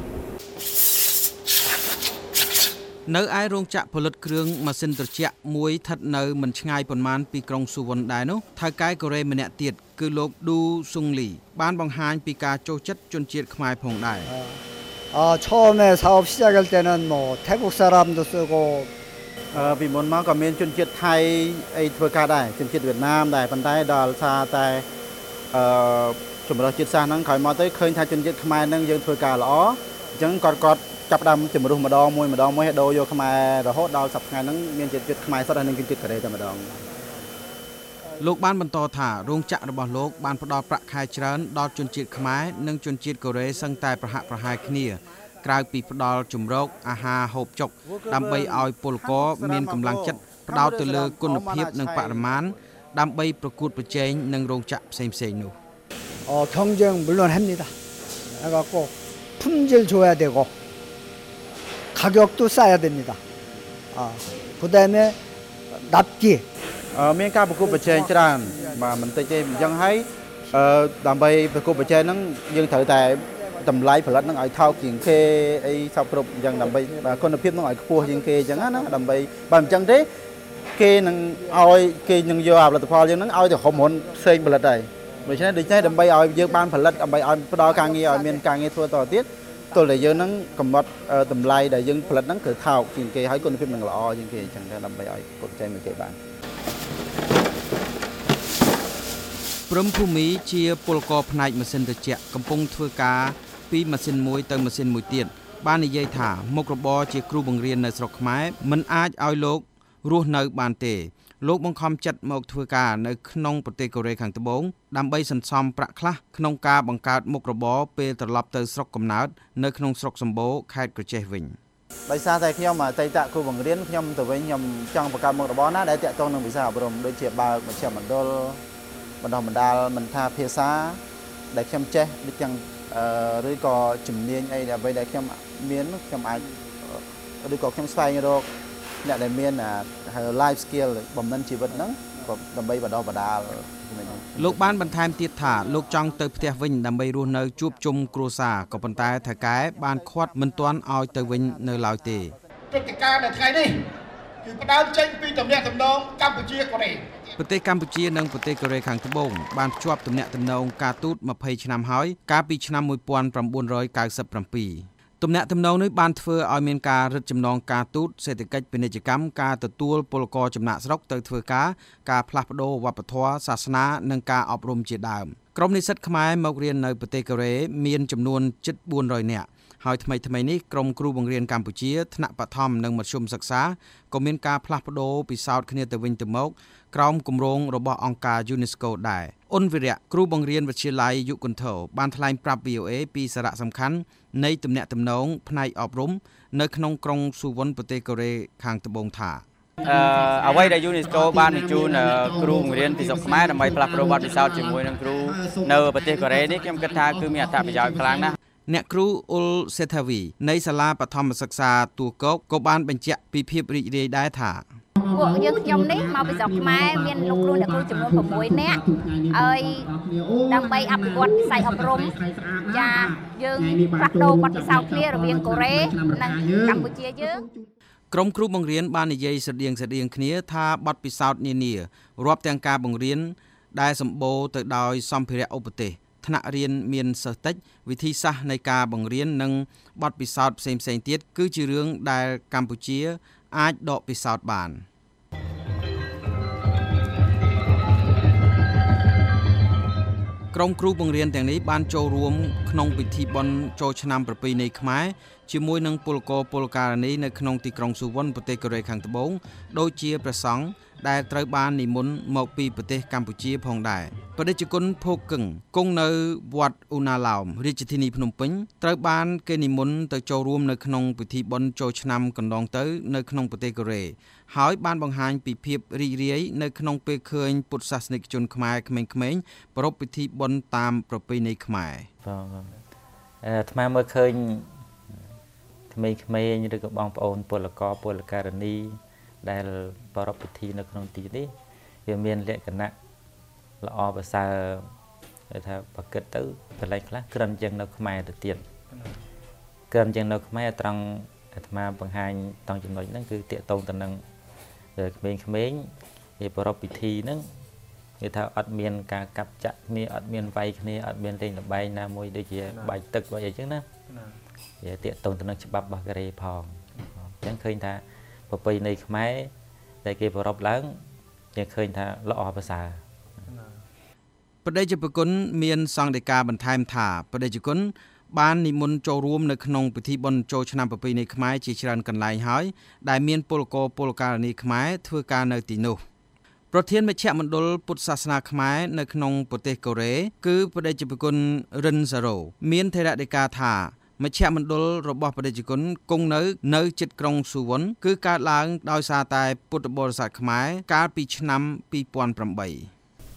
នៅឯរោងចក្រផលិតគ្រឿងម៉ាស៊ីនត្រជាក់មួយស្ថិតនៅមិនឆ្ងាយប៉ុន្មានពីក្រុងសុវណ្ណដែរនោះថៅកែកូរ៉េម្នាក់ទៀតគឺលោកឌូស៊ុងលីបានបង្ហាញពីការចូលចិត្តជនជាតិខ្មែរផងដែរ 처음에 사업 시작할 때는 뭐 태국 사람도 쓰고 ពីមុនមកក៏មានជនជាតិថៃអីធ្វើការដែរជនជាតិវៀតណាមដែរប៉ុន្តែដល់សារតែចម្រុះជាតិសាសន៍ហ្នឹងក្រោយមកទៅឃើញថាជនជាតិខ្មែរហ្នឹងយើងធ្វើការល្អអញ្ចឹងគាត់ចាប់ដើមចម្រុះម្ដងមួយហើយដូរយកខ្មែររហូតដល់សប្តាហ៍ហ្នឹងមានជាតិខ្មែរសុទ្ធហើយនឹងជាតិកូរ៉េតែម្ដងលោកបានបន្តថារោងចក្ររបស់លោកបានផ្ដល់ប្រាក់ខែច្រើនដល់ជនជាតិខ្មែរនិងជនជាតិកូរ៉េសឹងតែប្រហាក់ប្រហែលគ្នាក្រៅពីផ្ដល់ជំរកអាហារហូបចុកដើម្បីឲ្យពលករមានកម្លាំងចិត្តផ្ដោតទៅលើគុណភាពនិងបរិមាណដើម្បីប្រកួតប្រជែងនឹងរោងចក្រផ្សេងនោះ 경쟁 물론 합니다. 그래갖고 품질 줘야 되고 가격도 싸야 됩니다. 그다음에 납기 មានការប្រកួតប្រជែងច្រើនបាទមិនតិចទេអញ្ចឹងហើយដើម្បីប្រកួតប្រជែងហ្នឹងយើងត្រូវតែតម្លៃផលិតហ្នឹងឲ្យថោកជាងគេអីសពគ្រប់អញ្ចឹងដើម្បីគុណភាពហ្នឹងឲ្យខ្ពស់ជាងគេអញ្ចឹងណាដើម្បីបើមិនអញ្ចឹងទេគេនឹងឲ្យគេនឹងយកផលិតផលយើងហ្នឹងឲ្យទៅក្រុមហ៊ុនផ្សេងផលិតហើយដូច្នេះដើម្បីឲ្យយើងបានផលិតដើម្បីឲ្យផ្ដល់ការងារឲ្យមានការងារធ្វើតទៀតទល់តែយើងហ្នឹងកំណត់តម្លៃដែលយើងផលិតហ្នឹងគឺថោកជាងគេហើយគុណភាពនឹងល្អជាងគេអញ្ចឹងទៅដើម្បីឲ្យប្រកួតប្រជែងមួយគេបានព្រំភូមិជាពលករផ្នែកម៉ាស៊ីនត្រជាក់កំពុងធ្វើការពីម៉ាស៊ីនមួយទៅម៉ាស៊ីនមួយទៀតបាននិយាយថាមុខរបរជាគ្រូបង្រៀននៅស្រុកខ្មែរមិនអាចឲ្យលោករស់នៅបានទេលោកបង្ខំចិត្តមកធ្វើការនៅក្នុងប្រទេសកូរ៉េខាងត្បូងដើម្បីសន្សំប្រាក់ខ្លះក្នុងការបង្កើតមុខរបរពេលត្រឡប់ទៅស្រុកកំណើតនៅក្នុងស្រុកសម្បូរខេត្តក្រចេះវិញដោយសារតែខ្ញុំអតីតគ្រូបង្រៀនខ្ញុំទៅវិញខ្ញុំចង់បង្កើតមុខរបរណាដែលតាក់ទងនឹងវិស័យអប់រំដូចជាបើកមជ្ឈមណ្ឌលបណ្ដុះបណ្ដាលមិនថាភាសាដែលខ្ញុំចេះដូចយ៉ាងឬក៏ជំនាញអីដែលខ្ញុំមានខ្ញុំអាចឬក៏ខ្ញុំស្វែងរកអ្នកដែលមានlife skill បំណិនជីវិតហ្នឹងដើម្បីបណ្ដុះបណ្ដាលលោកបានបន្ថែមទៀតថាលោកចង់ទៅផ្ទះវិញដើម្បីរស់នៅជួបជុំគ្រួសារក៏ប៉ុន្តែថៅកែបានខាត់មិនទាន់ឲ្យទៅវិញនៅឡើយទេព្រឹត្តិការណ៍នៅថ្ងៃនេះគឺផ្ដើមចេញពីទំនាក់ទំនងកម្ពុជាកូរ៉េប្រទេសកម្ពុជានិងប្រទេសកូរ៉េខាងត្បូងបានភ្ជាប់ទំនាក់ទំនងការទូត20ឆ្នាំហើយកាលពីឆ្នាំ1997ទំនាក់ទំនងនេះបានធ្វើឲ្យមានការរឹតចំណងការទូតសេដ្ឋកិច្ចពាណិជ្ជកម្មការទទួលពលករចំណាក់ស្រុកទៅធ្វើការផ្លាស់ប្ដូរវប្បធម៌សាសនានិងការអប់រំជាដើមក្រុមនិស្សិតខ្មែរមករៀននៅប្រទេសកូរ៉េមានចំនួនជិត400នាក់ហើយថ្មីនេះក្រុមគ្រូបង្រៀនកម្ពុជាថ្នាក់បឋមនិងមធ្យមសិក្សាក៏មានការផ្លាស់ប្ដូរពិសោធន៍គ្នាទៅវិញទៅមកក្រោមគម្រោងរបស់អង្គការ UNESCO ដែរអ៊ុនវិរៈគ្រូបង្រៀនវិទ្យាល័យយុគន្ធរបានថ្លែងប្រាប់ VOA ពីសារៈសំខាន់នៃទំនាក់ទំនងផ្នែកអប់រំនៅក្នុងក្រុងស៊ូវុនប្រទេសកូរ៉េខាងត្បូងថាអ្វីដែល UNESCO បានបញ្ជូនគ្រូបង្រៀនពីស្រុកខ្មែរដើម្បីផ្លាស់ប្ដូរបទពិសោធន៍ជាមួយនឹងគ្រូនៅប្រទេសកូរ៉េនេះខ្ញុំគិតថាគឺមានអត្ថប្រយោជន៍ខ្លាំងណាស់អ្នកគ្រូអ៊ុលសេថាវីនៃសាលាបឋមសិក្សាទួកោកក៏បានបញ្ជាក់ពីភាពរីករាយដែរថាពួកយើងខ្ញុំនេះមកពីស្រុកខ្មែរមានលោកគ្រូអ្នកគ្រូចំនួន6នាក់ហើយដើម្បីអភិវឌ្ឍវិស័យអប់រំចាយើងផ្លាស់ប្ដូរបទពិសោធន៍គ្នារវាងកូរ៉េនិងកម្ពុជាយើងក្រុមគ្រូបង្រៀនបាននិយាយស្រដៀងគ្នាថាបទពិសោធន៍នានារាប់ទាំងការបង្រៀនដែលសម្បូរទៅដោយសម្ភារៈឧបទេសថ្នាក់រៀនមានសិស្សតិចវិធីសាស្ត្រនៃការបង្រៀននិងបទពិសោធន៍ផ្សេងទៀតគឺជារឿងដែលកម្ពុជាអាចដកពិសោធន៍បានក្រុមគ្រូបង្រៀនទាំងនេះបានចូលរួមក្នុងពិធីបុណ្យចូលឆ្នាំប្រពៃណីខ្មែរជាមួយនឹងពលករពលការិនីនៅក្នុងទីក្រុងស៊ូវុនប្រទេសកូរ៉េខាងត្បូងដូចជាព្រះសង្ឃដែលត្រូវបាននិមន្តមកពីប្រទេសកម្ពុជាផងដែរព្រះតេជគុណភោគឹងគង់នៅវត្តអ៊ូណាឡោមរាជធានីភ្នំពេញត្រូវបានគេនិមន្តទៅចូលរួមនៅក្នុងពិធីបុណ្យចូលឆ្នាំកន្លងទៅនៅក្នុងប្រទេសកូរ៉េហើយបានបង្ហាញពីភាពរីករាយនៅក្នុងពេលឃើញពុទ្ធសាសនិកជនខ្មែរក្មេងៗប្រារព្ធពិធីបុណ្យតាមប្រពៃណីខ្មែរអាត្មាមើលឃើញក្មេងៗឬក៏បងប្អូនពលករពលការិនីដែលប្រារព្ធពិធីនៅក្នុងទីនេះវាមានលក្ខណៈល្អប្រសើរគេថាបើគិតទៅកន្លែងខ្លះក្រិនជាងនៅខ្មែរទៅទៀតក្រិនជាងនៅខ្មែរត្រង់អាត្មាបង្ហាញតង់ចំណុចហ្នឹងគឺតាកតងទៅនឹងក្មេងៗគេប្រារព្ធពិធីហ្នឹងគេថាអត់មានការកាប់ចាក់គ្នាអត់មានវាយគ្នាអត់មានលេងល្បែងណាមួយដូចជាបាយទឹកvagyអីចឹងណាវាតាកតងទៅនឹងច្បាប់របស់កូរ៉េផងអញ្ចឹងឃើញថាប្រពៃណីខ្មែរដែលគេប្រារព្ធឡើងយើងឃើញថាល្អប្រសើរព្រះតេជគុណមានសង្ឃដីកាបន្ថែមថាព្រះតេជគុណបាននិមន្តចូលរួមនៅក្នុងពិធីបុណ្យចូលឆ្នាំប្រពៃណីខ្មែរជាច្រើនកន្លែងហើយដែលមានពលករពលការិនីខ្មែរធ្វើការនៅទីនោះប្រធានមជ្ឈមណ្ឌលពុទ្ធសាសនាខ្មែរនៅក្នុងប្រទេសកូរ៉េគឺព្រះតេជគុណរិនសារ៉ូមានថេរដីកាថាមជ្ឈមណ្ឌលរបស់ព្រះតេជគុណគង់នៅជិតក្រុងស៊ូវុនគឺកើតឡើងដោយសារតែពុទ្ធបរិស័ទខ្មែរកាលពីឆ្នាំ2008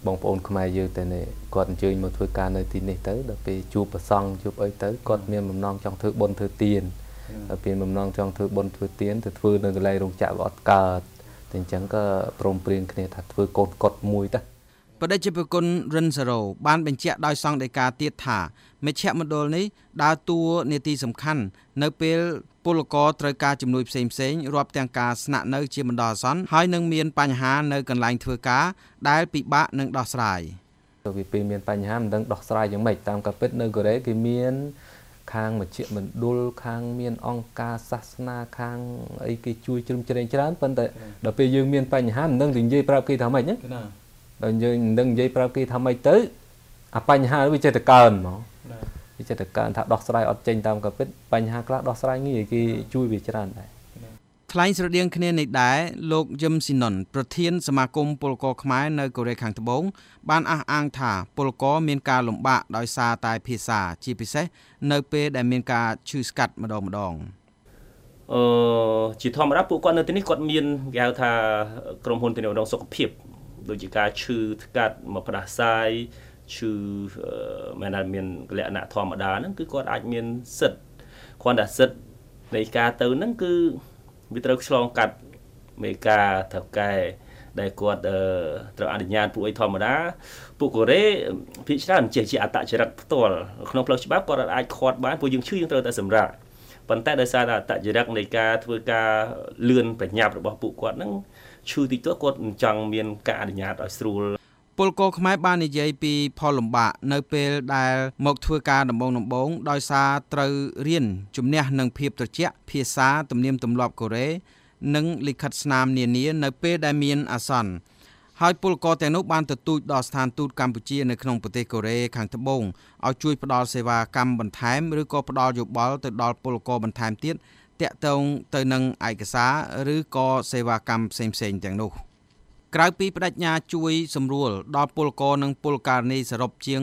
បងប្អូនខ្មែរយើងតែនេះគាត់អញ្ជើញមកធ្វើការនៅទីនេះទៅដល់ពេលជួបប្រសង់ជួបអីទៅគាត់មានបំណងចង់ធ្វើបុណ្យធ្វើទានដល់ពេលបំណងចង់ធ្វើបុណ្យធ្វើទានទៅធ្វើនៅកន្លែងរោងចក្រវាអត់កើតតែអញ្ចឹងក៏ព្រមព្រៀងគ្នាថាធ្វើកូនកុដមួយទៅបដិជប្រគុណរិនសារ៉ូបានបញ្ជាក់ដោយសង្ឃដីកាទៀតថាមជ្ឈមណ្ឌលនេះដើរតួនាទីសំខាន់នៅពេលពលករត្រូវការជំនួយផ្សេងរាប់ទាំងការស្នាក់នៅជាបណ្ដោះអាសន្នហើយនឹងមានបញ្ហានៅកន្លែងធ្វើការដែលពិបាកនឹងដោះស្រាយពីពេលមានបញ្ហាមិនដឹងដោះស្រាយយ៉ាងម៉េចតាមការពិតនៅកូរ៉េគេមានខាងមជ្ឈមណ្ឌលខាងមានអង្គការសាសនាខាងអីគេជួយជ្រោមជ្រែងច្រើនប៉ុន្តែដល់ពេលយើងមានបញ្ហាមិនដឹងនិយាយប្រាប់គេថាម៉េចហ្នឹងដល់យើងមិនដឹងនិយាយប្រាប់គេថាម៉េចទៅអាបញ្ហាវាចេះតែកើនហ្មងវាចេះតែកើនថាដោះស្រាយអត់ចេញតាមការពិតបញ្ហាខ្លះដោះស្រាយងាយគេជួយវាច្រើនដែរថ្លែងស្រដៀងគ្នានេះដែរលោកយឹមស៊ីណុនប្រធានសមាគមពលករខ្មែរនៅកូរ៉េខាងត្បូងបានអះអាងថាពលករមានការលំបាកដោយសារតែភាសាជាពិសេសនៅពេលដែលមានការឈឺស្កាត់ម្ដងជាធម្មតាពួកគាត់នៅទីនេះគាត់មានគេហៅថាក្រុមហ៊ុនធានារ៉ាប់សុខភាពដូចជាការឈឺស្កាត់មកផ្ដាសាយឈឺមិនថាមានលក្ខណៈធម្មតាហ្នឹងគឺគាត់អាចមានសិទ្ធិគ្រាន់តែសិទ្ធិនៃការទៅហ្នឹងគឺវាត្រូវឆ្លងកាត់មេការថៅកែដែលគាត់ត្រូវអនុញ្ញាតពួកអីធម្មតាពួកកូរ៉េភាគច្រើនជាអត្តចរិតផ្ទាល់ក្នុងផ្លូវច្បាប់គាត់អាចខាត់បានពួកយើងឈឺយើងត្រូវតែសម្រាកប៉ុន្តែដោយសារតែអត្តចរិតនៃការធ្វើការលឿនប្រញាប់របស់ពួកគាត់ហ្នឹងឈឺតិចតួចគាត់មិនចង់មានការអនុញ្ញាតឲ្យស្រួលពលករខ្មែរបាននិយាយពីផលលំបាកនៅពេលដែលមកធ្វើការដំបូងដោយសារត្រូវរៀនជំនះនឹងភាពត្រជាក់ភាសាទំនៀមទម្លាប់កូរ៉េនិងលិខិតស្នាមនានានៅពេលដែលមានអាសន្នហើយពលករទាំងនោះបានទទូចដល់ស្ថានទូតកម្ពុជានៅក្នុងប្រទេសកូរ៉េខាងត្បូងឲ្យជួយផ្ដល់សេវាកម្មបន្ថែមឬក៏ផ្ដល់យោបល់ទៅដល់ពលករបន្ថែមទៀតតាក់ទងទៅនឹងឯកសារឬក៏សេវាកម្មផ្សេងៗទាំងនោះក្រៅពីបដិញ្ញាជួយសម្រួលដល់ពលករនិងពលករនីសរុបជាង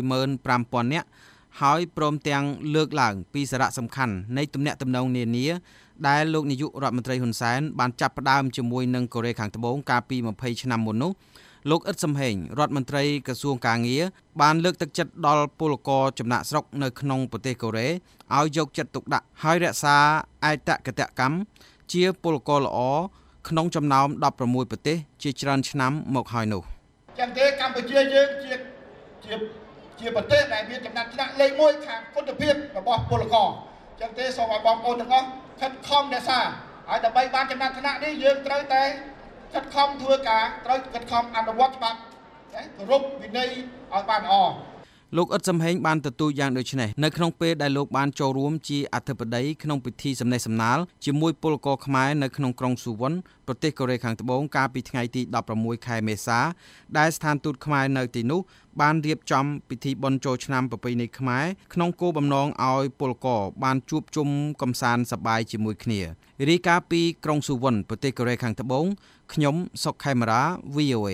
65,000 នាក់ហើយព្រមទាំងលើកឡើងពីសារៈសំខាន់នៃទំនាក់ទំនងនានាដែលលោកនាយករដ្ឋមន្ត្រីហ៊ុនសែនបានចាប់ផ្ដើមជាមួយនឹងកូរ៉េខាងត្បូងកាលពី20ឆ្នាំមុននោះលោកអ៊ិតសំហេងរដ្ឋមន្ត្រីក្រសួងកាងារបានលើកទឹកចិត្តដល់ពលករចំណាក់ស្រុកនៅក្នុងប្រទេសកូរ៉េឲ្យយកចិត្តទុកដាក់ហើយរក្សាឯកតកតកម្មជាពលករល្អក្នុងចំណោម16ប្រទេសជាច្រើនឆ្នាំមកហើយនោះចឹងទេកម្ពុជាយើងជាប្រទេសដែលមានចំណាត់ថ្នាក់លេខ1ខាងគុណភាពរបស់ពលករចឹងទេសូមឲ្យបងប្អូនទាំងអស់ខិតខំរក្សាហើយដើម្បីបានចំណាត់ថ្នាក់នេះយើងត្រូវតែខិតខំធ្វើការត្រូវខិតខំអនុវត្តច្បាប់គោរពវិន័យឲ្យបានល្អលោកអ៊ិតសំហេងបានទទូចយ៉ាងដូចនេះនៅក្នុងពេលដែលលោកបានចូលរួមជាអធិបតីក្នុងពិធីសំណេះសំណាលជាមួយពលករខ្មែរនៅក្នុងក្រុងស៊ូវុនប្រទេសកូរ៉េខាងត្បូងកាលពីថ្ងៃទី16ខែមេសាដែលស្ថានទូតខ្មែរនៅទីនោះបានរៀបចំពិធីបុណ្យចូលឆ្នាំប្រពៃណីខ្មែរក្នុងគោលបំណងឲ្យពលករបានជួបជុំកម្សាន្តសប្បាយជាមួយគ្នារាយការណ៍ពីក្រុងស៊ូវុនប្រទេសកូរ៉េខាងត្បូងខ្ញុំសុកខេមរា VOA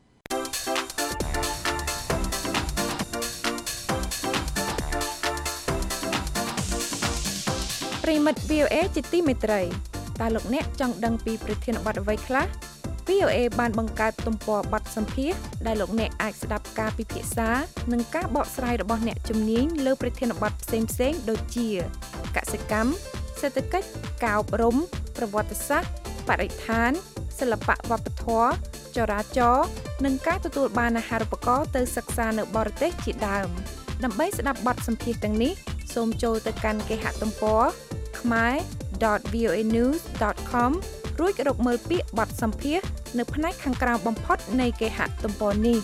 ប្រិមិត្ត VOA ជាទីមេត្រីតើលោកអ្នកចង់ដឹងពីប្រធានបទអ្វីខ្លះ VOA បានបង្កើតទំព័របទសម្ភាសន៍ដែលលោកអ្នកអាចស្ដាប់ការពិភាក្សានិងការបកស្រាយរបស់អ្នកជំនាញលើប្រធានបទផ្សេងៗដូចជាកសិកម្មសេដ្ឋកិច្ចការអប់រំប្រវត្តិសាស្ត្របរិស្ថានសិល្បៈវប្បធម៌ចរាចរណ៍និងការទទួលបានអាហារូបករណ៍ទៅសិក្សានៅបរទេសជាដើមដើម្បីស្ដាប់បទសម្ភាសន៍ទាំងនេះសូមចូលទៅកាន់គេហទំព័រkhmer.voanews.com រួចរកមើលពាក្យបទសម្ភាសន៍នៅផ្នែកខាងក្រៅបំផុតនៃគេហទំព័រនេះ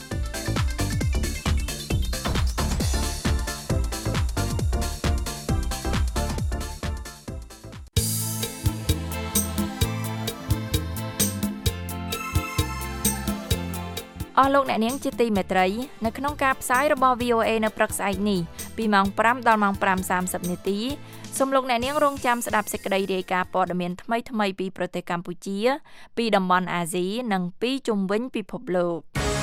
អស់លោកអ្នកនាងជាទីមេត្រីនៅក្នុងការផ្សាយរបស់ VOA នៅព្រឹកស្អែកនេះពីម៉ោង5ដល់ម៉ោង 5:30 នាទីសូមលោកអ្នកនាងរងចាំស្ដាប់សេចក្តីរាយការណ៍ព័ត៌មានថ្មីៗពីប្រទេសកម្ពុជាពីតំបន់អាស៊ីនិងពីជុំវិញពិភពលោក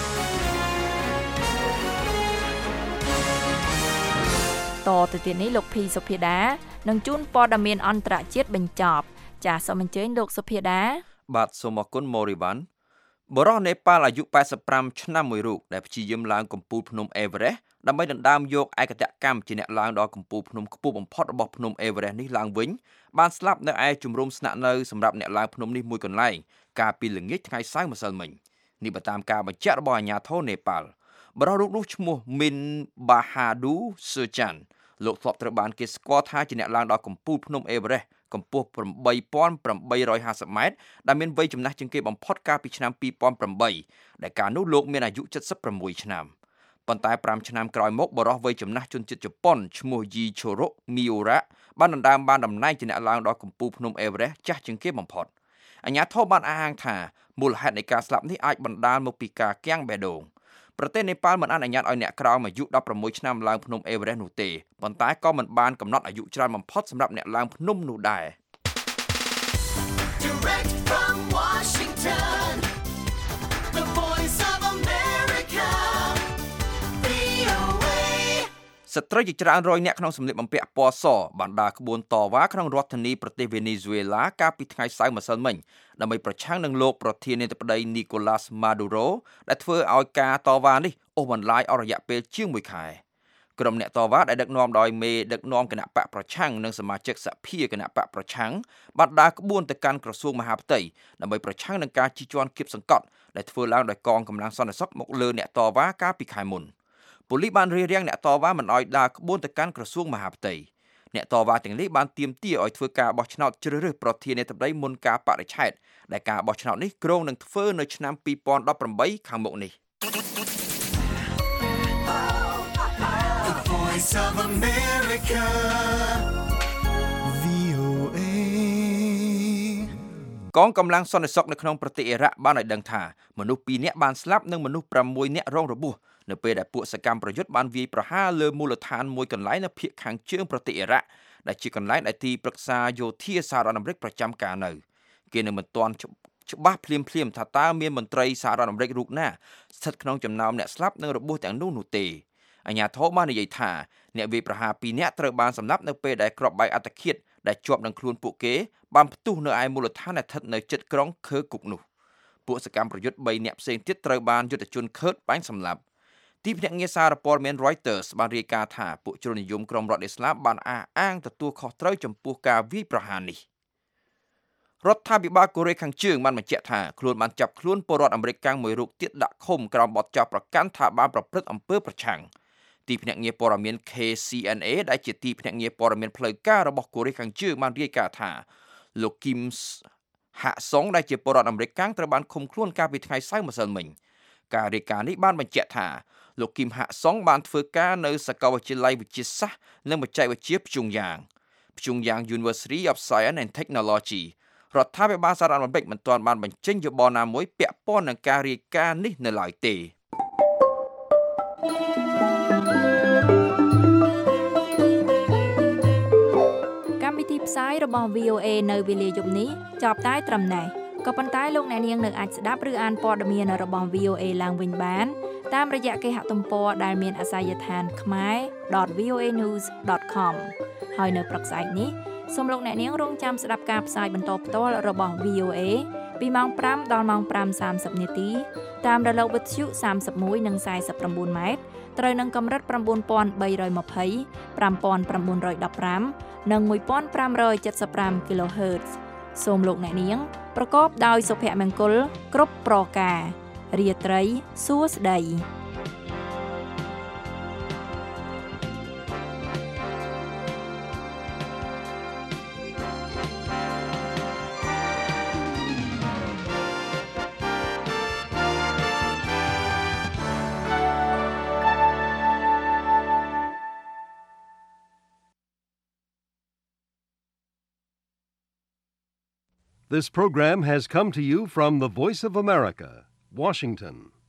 តទៅទៀតនេះលោកភីសុភាដានឹងជូនព័ត៌មានអន្តរជាតិបញ្ចប់ចាសសូមអញ្ជើញលោកសុភាដាបាទសូមអរគុណម៉ូរីវ៉ាន់បរិសុទ្ធនេប៉ាល់អាយុ85ឆ្នាំមួយរូបដែលព្យាយាមឡើងកំពូលភ្នំ Everest ដើម្បីដណ្ដើមយកឯកតកម្មជាអ្នកឡើងដល់កំពូលភ្នំខ្ពស់បំផុតរបស់ភ្នំ Everest នេះឡើងវិញបានស្លាប់នៅឯជំរំស្នាក់នៅសម្រាប់អ្នកឡើងភ្នំនេះមួយកន្លែងកាលពីល្ងាចថ្ងៃសៅរ៍ម្សិលមិញនេះបើតាមការបញ្ជាក់របស់អាជ្ញាធរនេប៉ាល់បរិសុទ្ធរូបនោះឈ្មោះ Min Bahadur Serjan លោកធ្លាប់ត្រូវបានគេស្គាល់ថាជាអ្នកឡើងដល់កំពូលភ្នំ Everest កម្ពស់ 8850 ម៉ែត្រដែលមានវ័យចំណាស់ជាងគេបំផុតកាលពីឆ្នាំ2008ដែលកាលនោះលោកមានអាយុ76ឆ្នាំប៉ុន្តែ5ឆ្នាំក្រោយមកបរិសុទ្ធវ័យចំណាស់ជនជាតិជប៉ុនឈ្មោះ Yichiro Miura បានដណ្ដើមបានតំណែងជាអ្នកឡើងដល់កំពូលភ្នំ Everest ចាស់ជាងគេបំផុតអាជ្ញាធរបានអះអាងថាមូលហេតុនៃការស្លាប់នេះអាចបណ្ដាលមកពីការគាំងបេះដូងប្រទេសនេប៉ាល់មិនអនុញ្ញាតឲ្យអ្នកក្រោមអាយុ16ឆ្នាំឡើងភ្នំ Everest នោះទេប៉ុន្តែក៏មិនបានកំណត់អាយុច្រើនបំផុតសម្រាប់អ្នកឡើងភ្នំនោះដែរ Direct from Washington, the voice of America, VOA. ស្ត្រីជាច្រើនរយនាក់ក្នុងសម្លៀកបំពាក់ពណ៌សបានដើរក្បួនតវ៉ាក្នុងរដ្ឋធានីប្រទេសវេណេស៊ុយអេឡាកាលពីថ្ងៃសៅរ៍ម្សិលមិញដើម្បីប្រឆាំងនឹងលោកប្រធានាធិបតី Nicolas Maduro ដែលធ្វើឲ្យការតវ៉ានេះអូសបន្លាយអស់រយៈពេលជាង1ខែក្រុមអ្នកតវ៉ាដែលដឹកនាំដោយមេដឹកនាំគណៈបកប្រឆាំងនិងសមាជិកសភាគណៈបកប្រឆាំងបានដើរក្បួនទៅកាន់ក្រសួងមហាផ្ទៃដើម្បីប្រឆាំងនឹងការជិះជាន់គៀបសង្កត់ដែលធ្វើឡើងដោយកងកម្លាំងសន្តិសុខមកលើអ្នកតវ៉ាកាលពីខែមុនប៉ូលីសបានរារាំងអ្នកតវ៉ាមិនឲ្យដើរក្បួនទៅកាន់ក្រសួងមហាផ្ទៃអ្នកតវ៉ាទាំងនេះបានទាមទារឲ្យធ្វើការបោះឆ្នោតជ្រើសរើសប្រធានាធិបតីមុនការបរិច្ឆេទដែលការបោះឆ្នោតនេះគ្រោងនឹងធ្វើនៅឆ្នាំ2018ខាងមុខនេះ The voice of America, VOA. កងកម្លាំងសន្តិសុខនៅក្នុងប្រទេសអ៊ីរ៉ាក់បានឲ្យដឹងថាមនុស្ស2នាក់បានស្លាប់និងមនុស្ស6នាក់រងរបួសនៅពេលដែលពួកសកម្មប្រយុទ្ធបានវាយប្រហារលើមូលដ្ឋានមួយកន្លែងនៅភាគខាងជើងប្រទេសអ៊ីរ៉ាក់ដែលជាកន្លែងដែលទីប្រឹក្សាយោធាសហរដ្ឋអាមេរិកប្រចាំការនៅគេនៅមិនទាន់ច្បាស់ភ្លាមថាតើមានមន្ត្រីសហរដ្ឋអាមេរិករូបណាស្ថិតក្នុងចំណោមអ្នកស្លាប់និងរបួសទាំងនោះទេអាជ្ញាធរបាននិយាយថាអ្នកវាយប្រហារ2នាក់ត្រូវបានសម្លាប់នៅពេលដែលគ្រាប់បែកអត្តឃាតដែលជាប់នឹងខ្លួនពួកគេបានផ្ទុះនៅឯមូលដ្ឋានដែលស្ថិតនៅជិតក្រុងខឺគុកនោះពួកសកម្មប្រយុទ្ធ3នាក់ផ្សេងទៀតត្រូវបានយុទ្ធជនខឺតបាញ់សម្លាប់ទីភ្នាក់ងារសារព័ត៌មាន Reuters បានរាយការណ៍ថាពួកជ្រុលនិយមក្រុមរដ្ឋឥស្លាមបានអះអាងទទួលខុសត្រូវចំពោះការវាយប្រហារនេះរដ្ឋាភិបាលកូរ៉េខាងជើងបានបញ្ជាក់ថាខ្លួនបានចាប់ខ្លួនពលរដ្ឋអាមេរិកកាំងមួយរូបទៀតដាក់ឃុំក្រោមបទចោទប្រកាន់ថាបានប្រព្រឹត្តអំពើប្រឆាំងទីភ្នាក់ងារព័ត៌មាន KCNA ដែលជាទីភ្នាក់ងារព័ត៌មានផ្លូវការរបស់កូរ៉េខាងជើងបានរាយការណ៍ថាលោកគីមហាក់សុងដែលជាពលរដ្ឋអាមេរិកកាំងត្រូវបានឃុំខ្លួនកាលពីថ្ងៃសៅរ៍ម្សិលមិញការរាយការណ៍នេះបានបញ្ជាក់ថាលោកគីមហាក់សុងបានធ្វើការនៅសាកលវិទ្យាល័យវិទ្យាសាស្ត្រនិងបច្ចេកវិទ្យាព្យុងយ៉ាង University of Science and Technology រដ្ឋាភិបាលសហរដ្ឋអាមេរិកមិនទាន់បានបញ្ចេញយោបល់ណាមួយពាក់ព័ន្ធនឹងការរាយការណ៍នេះនៅឡើយទេកម្មវិធីផ្សាយរបស់ VOA នៅវេលាយប់នេះចប់តែត្រឹមនេះក៏ប៉ុន្តែលោកអ្នកនាងនៅអាចស្ដាប់ឬអានព័ត៌មានរបស់ VOA ឡើងវិញបានតាមរយៈគេហទំព័រដែលមានអាសយដ្ឋាន khmer.voanews.com ហើយនៅព្រឹកស្អែកនេះសូមលោកអ្នកនាងរងចាំស្ដាប់ការផ្សាយបន្តផ្ទាល់របស់ VOA ពីម៉ោង5ដល់ម៉ោង 5:30 នាទីតាមរលកវិទ្យុ31និង49ម៉ែត្រត្រូវនឹងកម្រិត 9320 5915 និង 1575 kHz សូមលោកអ្នកនាងប្រកបដោយសុភមង្គលគ្រប់ប្រការរាត្រីសួស្តី This program has come to you from the Voice of America, Washington.